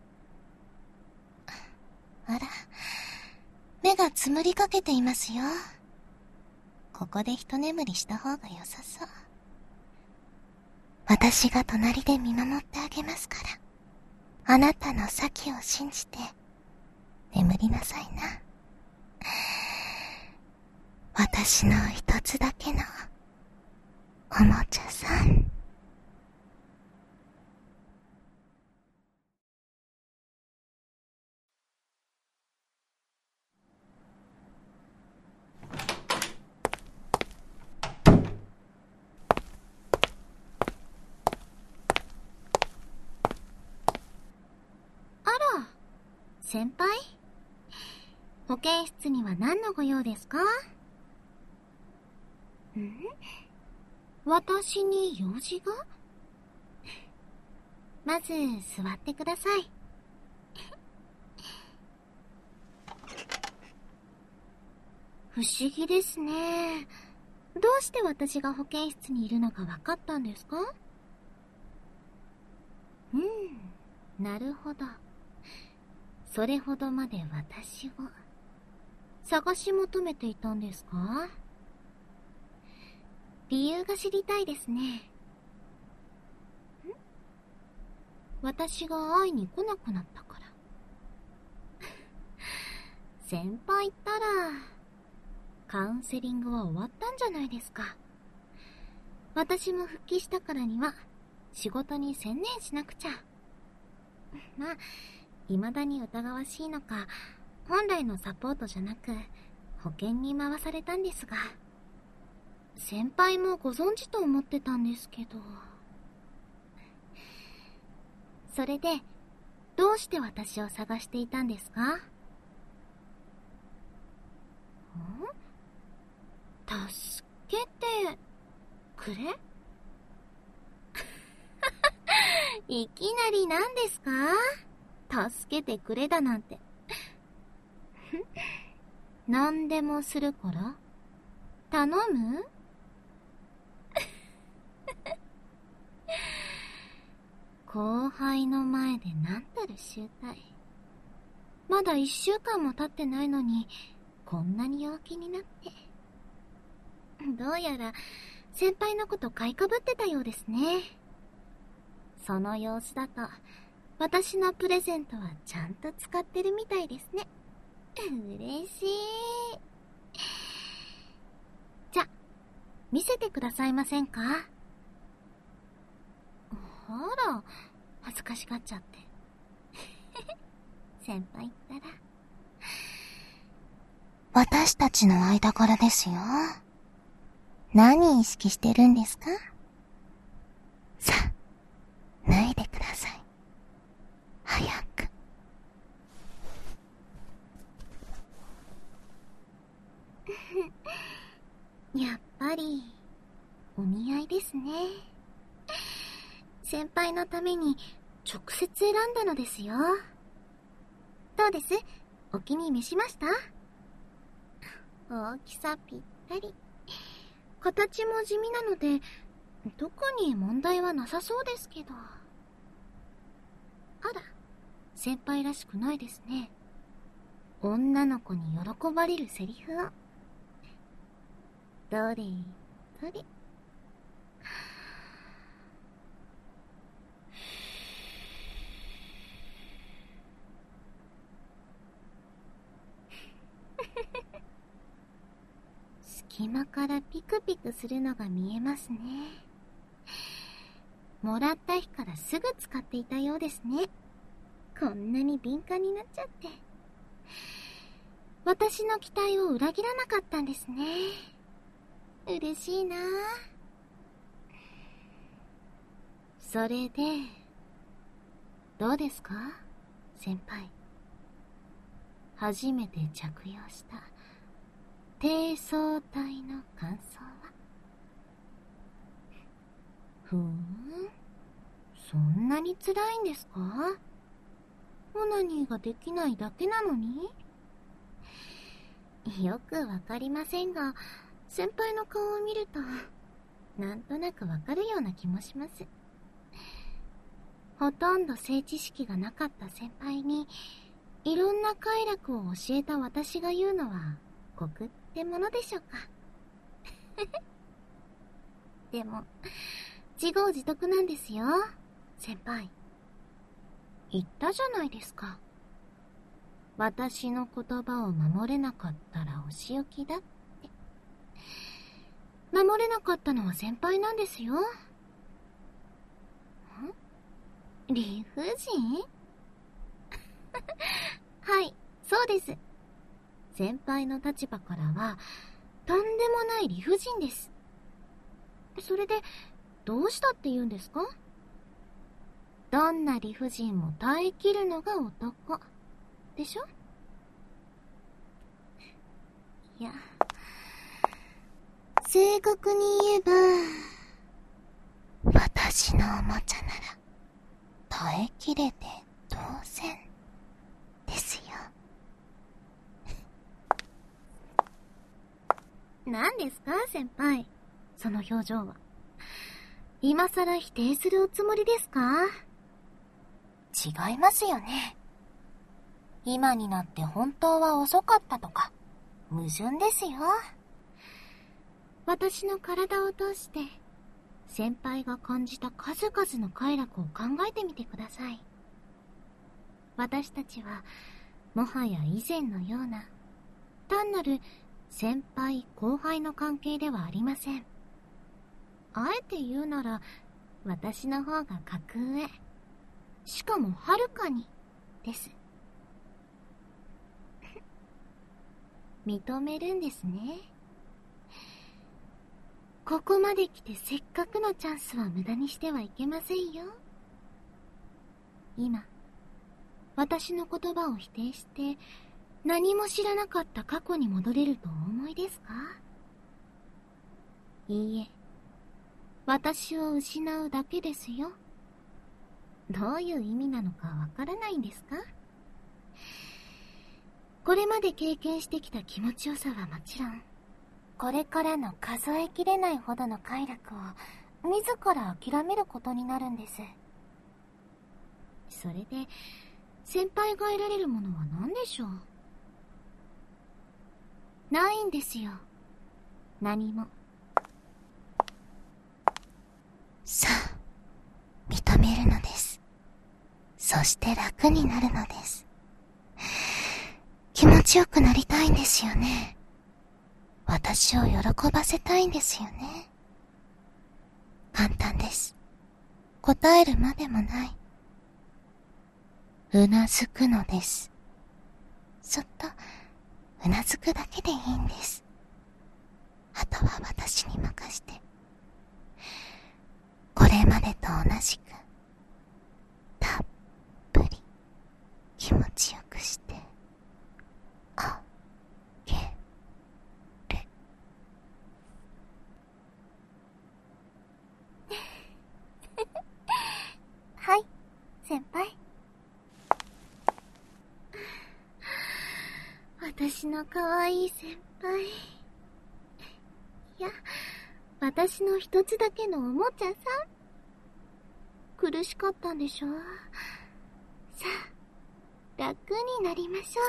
あら、目がつむりかけていますよ。ここで一眠りした方が良さそう。私が隣で見守ってあげますから、あなたの先を信じて眠りなさいな。私の一つだけのおもちゃさん。 先輩？保健室には何のご用ですか？ん？私に用事が？まず座ってください。不思議ですね。どうして私が保健室にいるのか分かったんですか？うん、なるほど。それほどまで私を探し求めていたんですか？理由が知りたいですね。ん？私が会いに来なくなったから。先輩ったら、カウンセリングは終わったんじゃないですか。私も復帰したからには、仕事に専念しなくちゃ。まあ、未だに疑わしいのか、本来のサポートじゃなく、保険に回されたんですが、先輩もご存知と思ってたんですけど。 それで、どうして私を探していたんですか？ん？助けてくれ？いきなり何ですか？助けてくれだなんて。何でもするから頼む？後輩の前でなんたる醜態。まだ一週間も経ってないのに、こんなに陽気になって。どうやら、先輩のこと買いかぶってたようですね。その様子だと、私のプレゼントはちゃんと使ってるみたいですね。嬉しい。じゃ、見せてくださいませんか？ほら、恥ずかしがっちゃって。先輩ったら。 私たちの間柄ですよ。何意識してるんですか？さあ、脱いでください。早く。 やっぱり、お似合いですね。先輩のために直接選んだのですよ。どうです？お気に召しました？大きさぴったり。形も地味なので、特に問題はなさそうですけど。あら、先輩らしくないですね。女の子に喜ばれるセリフを。どれどれ。隙間からピクピクするのが見えますね。もらった日からすぐ使っていたようですね。こんなに敏感になっちゃって。私の期待を裏切らなかったんですね。嬉しいな。それで、どうですか、先輩。初めて着用した低層体の感想は？ふーん、そんなに辛いんですか？オナニーができないだけなのに？よくわかりませんが、先輩の顔を見ると、なんとなくわかるような気もします。ほとんど性知識がなかった先輩に、いろんな快楽を教えた私が言うのは、酷ってものでしょうか。でも、自業自得なんですよ、先輩。言ったじゃないですか。私の言葉を守れなかったらお仕置きだって。守れなかったのは先輩なんですよ。ん？理不尽？はい、そうです。先輩の立場からは、とんでもない理不尽です。それで、どうしたって言うんですか？どんな理不尽も耐えきるのが男。でしょ？いや、正確に言えば、 私のおもちゃなら、耐えきれて当然、ですよ。 何ですか、先輩。その表情は。今さら否定するおつもりですか？ 違いますよね。今になって本当は遅かったとか、矛盾ですよ。 私の体を通して、先輩が感じた数々の快楽を考えてみてください。私たちは、もはや以前のような、単なる先輩後輩の関係ではありません。あえて言うなら、私の方が格上。しかもはるかに、です。認めるんですね。ここまで来てせっかくのチャンスは無駄にしてはいけませんよ。 今、私の言葉を否定して何も知らなかった過去に戻れるとお思いですか？いいえ、私を失うだけですよ。どういう意味なのかわからないんですか？これまで経験してきた気持ちよさはもちろん、これからの数えきれないほどの快楽を自ら諦めることになるんです。それで、先輩が得られるものは何でしょう？ないんですよ。何も。 さあ、認めるのです。そして楽になるのです。気持ちよくなりたいんですよね。私を喜ばせたいんですよね。簡単です。答えるまでもない。うなずくのです。そっとうなずくだけでいいんです。あとは私に任して。これまでと同じくたっぷり気持ちよくしてあげる。 はい、先輩。私の可愛い先輩。いや、私の一つだけのおもちゃさん。苦しかったんでしょ？さあ、楽になりましょ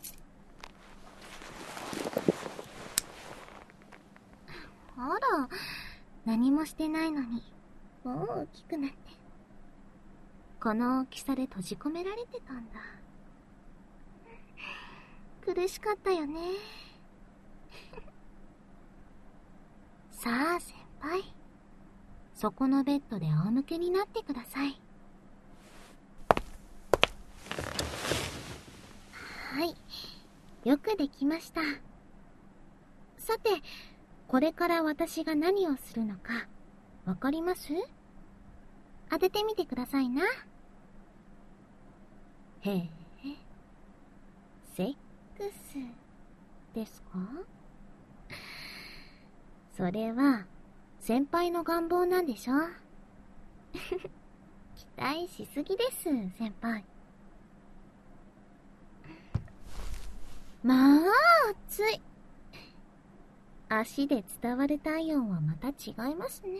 う。あら、何もしてないのに、もう大きくなって。この大きさで閉じ込められてたんだ。苦しかったよね。さあ、先輩。そこのベッドで仰向けになってください。はい。よくできました。さて、これから私が何をするのか、わかります？当ててみてくださいな。へえ、セックスですか？それは、先輩の願望なんでしょ？期待しすぎです、先輩。まあ、暑い。足で伝わる体温はまた違いますね。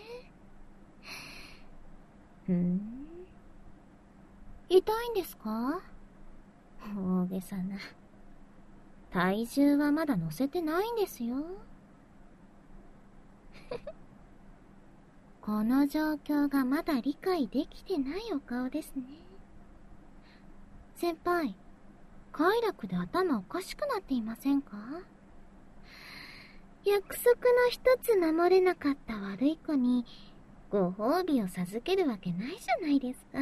ふん。痛いんですか？大げさな。体重はまだ乗せてないんですよ。この状況がまだ理解できてないお顔ですね。先輩、快楽で頭おかしくなっていませんか？約束の一つ守れなかった悪い子にご褒美を授けるわけないじゃないですか。はい。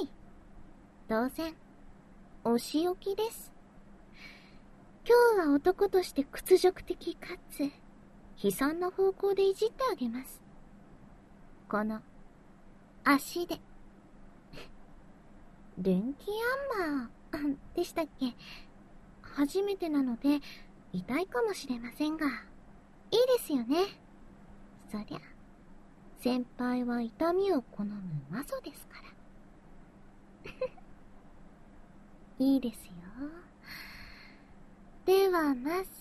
当然、お仕置きです。今日は男として屈辱的かつ悲惨な方向でいじってあげます。この足で。電気アンマーでしたっけ？初めてなので痛いかもしれませんが、いいですよね。そりゃ、先輩は痛みを好むマゾですから。いいですよ。ではまず、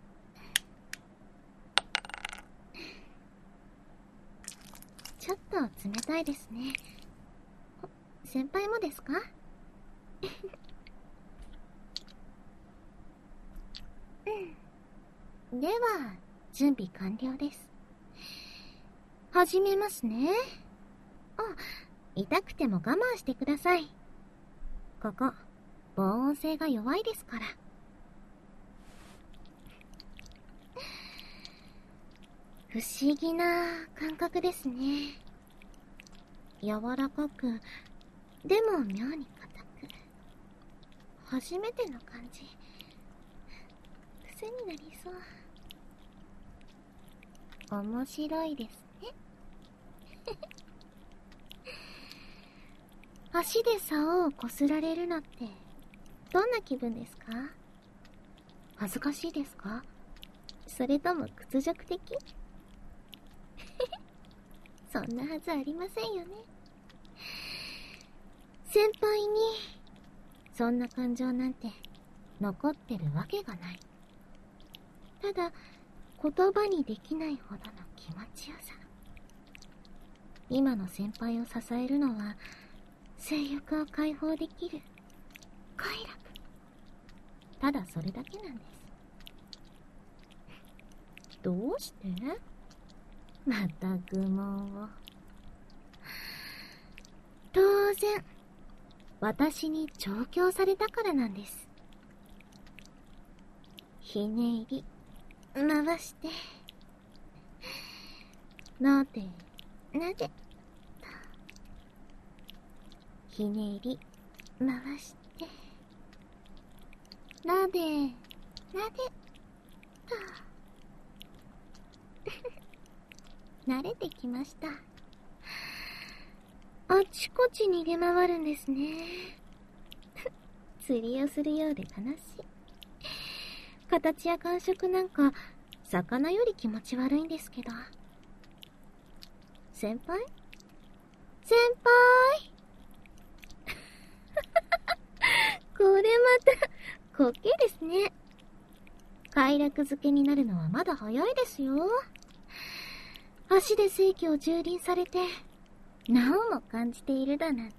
ちょっと冷たいですね。先輩もですか？うん。では、準備完了です。始めますね。あ、痛くても我慢してください。ここ、防音性が弱いですから。不思議な感覚ですね。柔らかく、でも妙に硬く。初めての感じ。癖になりそう。面白いですね。 足で竿をこすられるのって、どんな気分ですか？恥ずかしいですか？それとも屈辱的？そんなはずありませんよね。先輩に、そんな感情なんて残ってるわけがない。ただ、言葉にできないほどの気持ちよさ。今の先輩を支えるのは、性欲を解放できる快楽。ただそれだけなんです。どうして？また愚問を。当然、私に調教されたからなんです。ひねり、回して、なで、なで、ひねり、回して、なで、なで、と。慣れてきました。あちこち逃げ回るんですね。釣りをするようで楽しい。形や感触なんか、魚より気持ち悪いんですけど。先輩？先輩これまた、滑稽ですね。快楽漬けになるのはまだ早いですよ。足で正気を蹂躙されて、なおも感じているだなんて。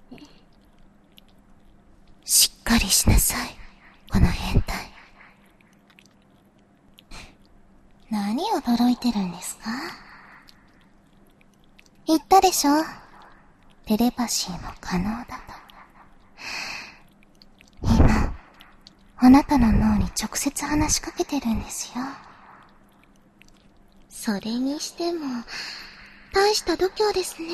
しっかりしなさい、この変態。何驚いてるんですか？言ったでしょ、テレパシーも可能だと。今、あなたの脳に直接話しかけてるんですよ。それにしても、大した度胸ですね。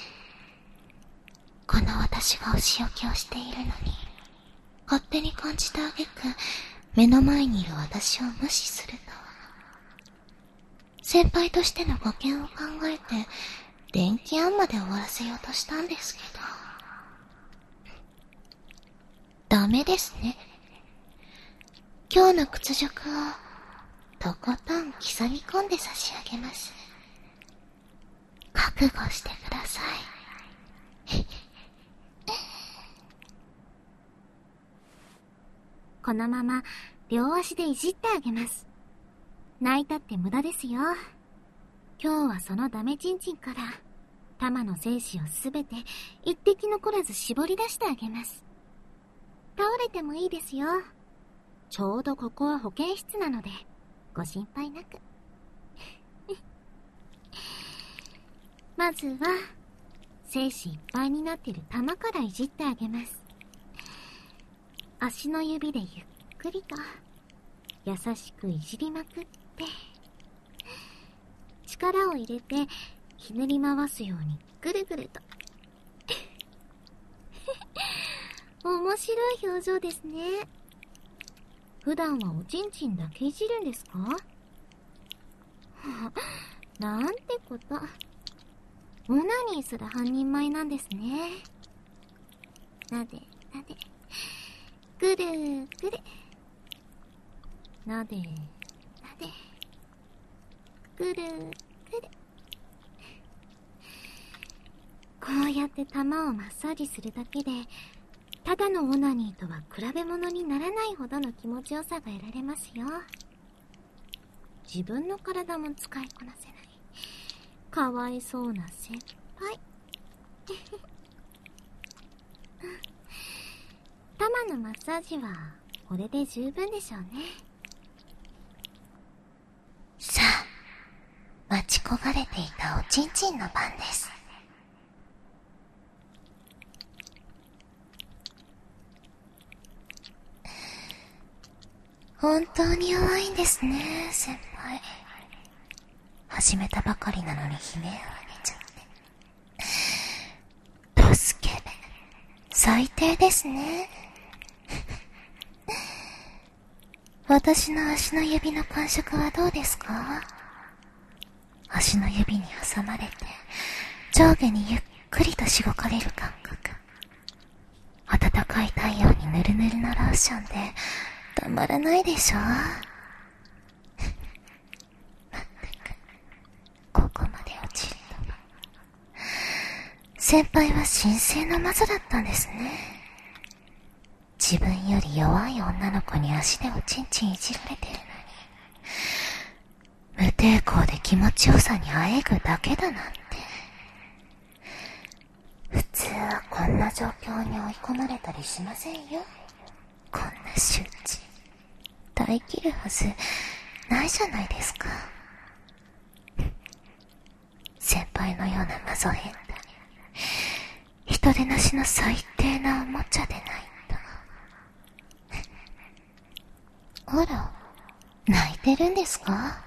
この私がお仕置きをしているのに、勝手に感じた挙句、目の前にいる私を無視するとは。先輩としての護憲を考えて、電気案まで終わらせようとしたんですけど。ダメですね。今日の屈辱を、とことん刻み込んで差し上げます。覚悟してください。 このまま両足でいじってあげます。泣いたって無駄ですよ。今日はそのダメチンチンから玉の精子をすべて一滴残らず絞り出してあげます。倒れてもいいですよ。ちょうどここは保健室なのでご心配なく。まずは精子いっぱいになってる玉からいじってあげます。足の指でゆっくりと優しくいじりまくって、力を入れてひねり回すようにぐるぐると。面白い表情ですね。普段はおちんちんだけいじるんですか？なんてこと。オナニーする半人前なんですね。なでなで、ぐるぐる、なでなで、ぐるぐる。こうやって玉をマッサージするだけで、ただのオナニーとは比べ物にならないほどの気持ちよさが得られますよ。自分の体も使いこなせない、かわいそうな先輩。玉のマッサージはこれで十分でしょうね。 さあ、待ち焦がれていたおちんちんの番です。本当に弱いんですね、先輩。始めたばかりなのに悲鳴を上げちゃって。ドスケベ、最低ですね。私の足の指の感触はどうですか？足の指に挟まれて上下にゆっくりとしごかれる感覚。 赤い太陽にぬるぬるのローションでたまらないでしょ。まったく、ここまで落ちるとは。先輩は神聖な魔女だったんですね。自分より弱い女の子に足でおちんちんいじられてるのに、無抵抗で気持ちよさにあえぐだけだなんて。普通はこんな状況に追い込まれたりしませんよ。こんな周知耐えきるはずないじゃないですか。先輩のようなマゾ変態、人手なしの最低なおもちゃでないと。あら、泣いてるんですか？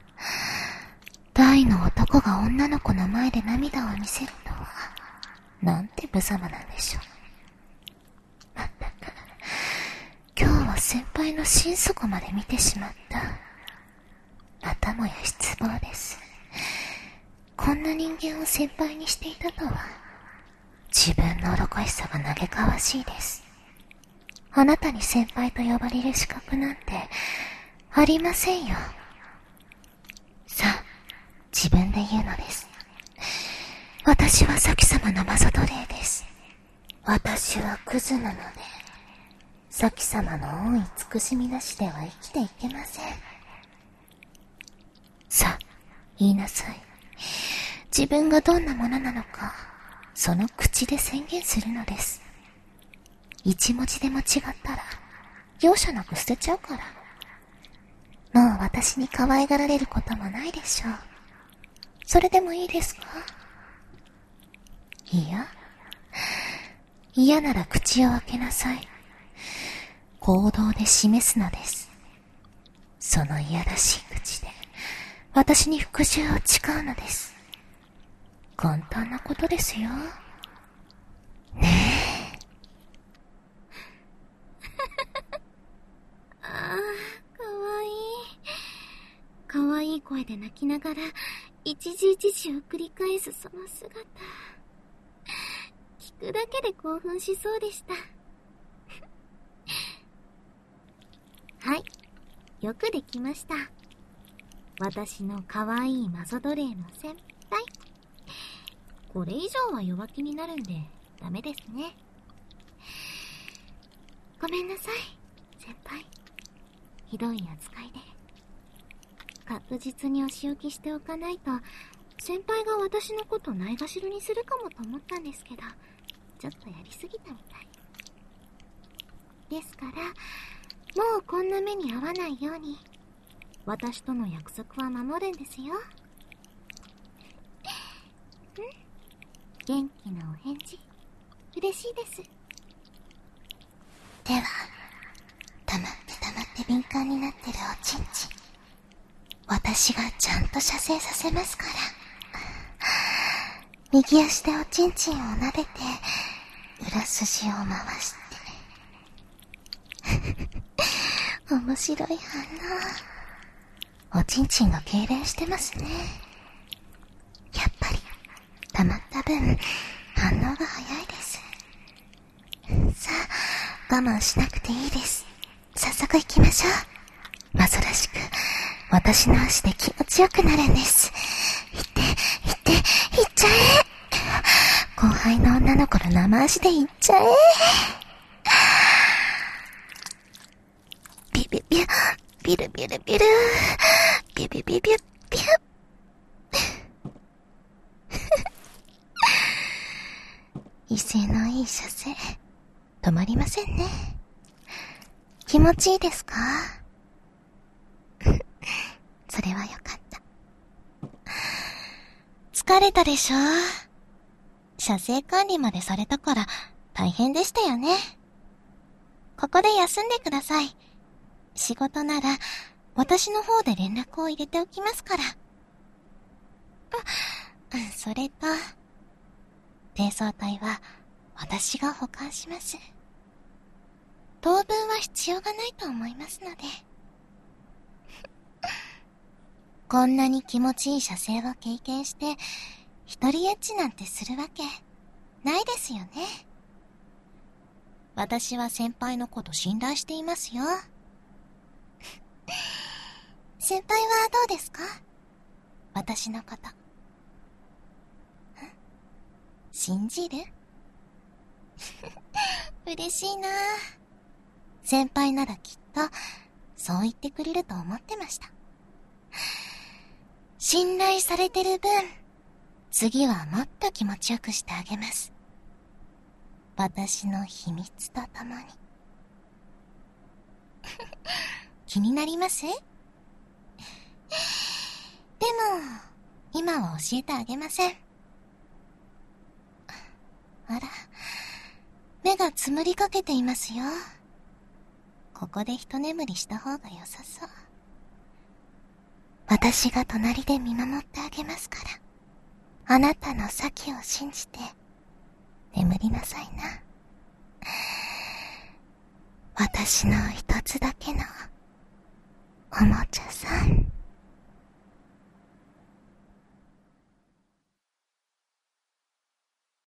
大の男が女の子の前で涙を見せるとは、なんて無様なんでしょう。まったく、今日は先輩の心底まで見てしまった。またもや失望です。こんな人間を先輩にしていたとは、自分の愚かしさが嘆かわしいです。あなたに先輩と呼ばれる資格なんてありませんよ。さあ、自分で言うのです。私は先様のマゾ奴隷です。私はクズなので、先様の恩慈しみなしでは生きていけません。さあ、言いなさい。自分がどんなものなのか、その口で宣言するのです。一文字でも違ったら、容赦なく捨てちゃうから。もう私に可愛がられることもないでしょう。それでもいいですか？いや、嫌なら口を開けなさい。行動で示すのです。そのいやらしい口で、私に復讐を誓うのです。簡単なことですよ。ねえ。 ああ、かわいい。かわいい声で泣きながら、一時一時を繰り返すその姿。聞くだけで興奮しそうでした。はい、よくできました。私のかわいいマゾ奴隷の先輩。これ以上は弱気になるんでダメですね。ごめんなさい、先輩。ひどい扱いで。確実にお仕置きしておかないと、先輩が私のことないがしろにするかもと思ったんですけど、ちょっとやりすぎたみたい。ですから、もうこんな目に遭わないように、私との約束は守るんですよ。元気なお返事、嬉しいです。 では、溜まって溜まって敏感になってるおちんちん、私がちゃんと射精させますから。右足でおちんちんを撫でて、裏筋を回して。面白い反応。おちんちんが痙攣してますね。やっぱり、溜まった分、反応が早いです。さあ、我慢しなくていいです。早速行きましょう。マゾらしく、私の足で気持ちよくなるんです。行って、行って、行っちゃえ。後輩の女の子の生足で行っちゃえ。ビビビュ、ビルビルビル、ビビビビュ、ビュ。威勢のいい射精、止まりませんね。気持ちいいですか？それはよかった。疲れたでしょ？射精管理までされたから大変でしたよね。ここで休んでください。仕事なら私の方で連絡を入れておきますから。あ、それと、低層体は私が保管します。当分は必要がないと思いますので。こんなに気持ちいい射精を経験して、一人エッチなんてするわけないですよね。 私は先輩のこと信頼していますよ。先輩はどうですか？私のこと。信じる？嬉しいな。先輩ならきっとそう言ってくれると思ってました。信頼されてる分、次はもっと気持ちよくしてあげます。私の秘密とともに。気になります？でも、今は教えてあげません。あら、目がつむりかけていますよ。ここで一眠りした方が良さそう。私が隣で見守ってあげますから、あなたの先を信じて眠りなさいな。私の一つだけのおもちゃさ。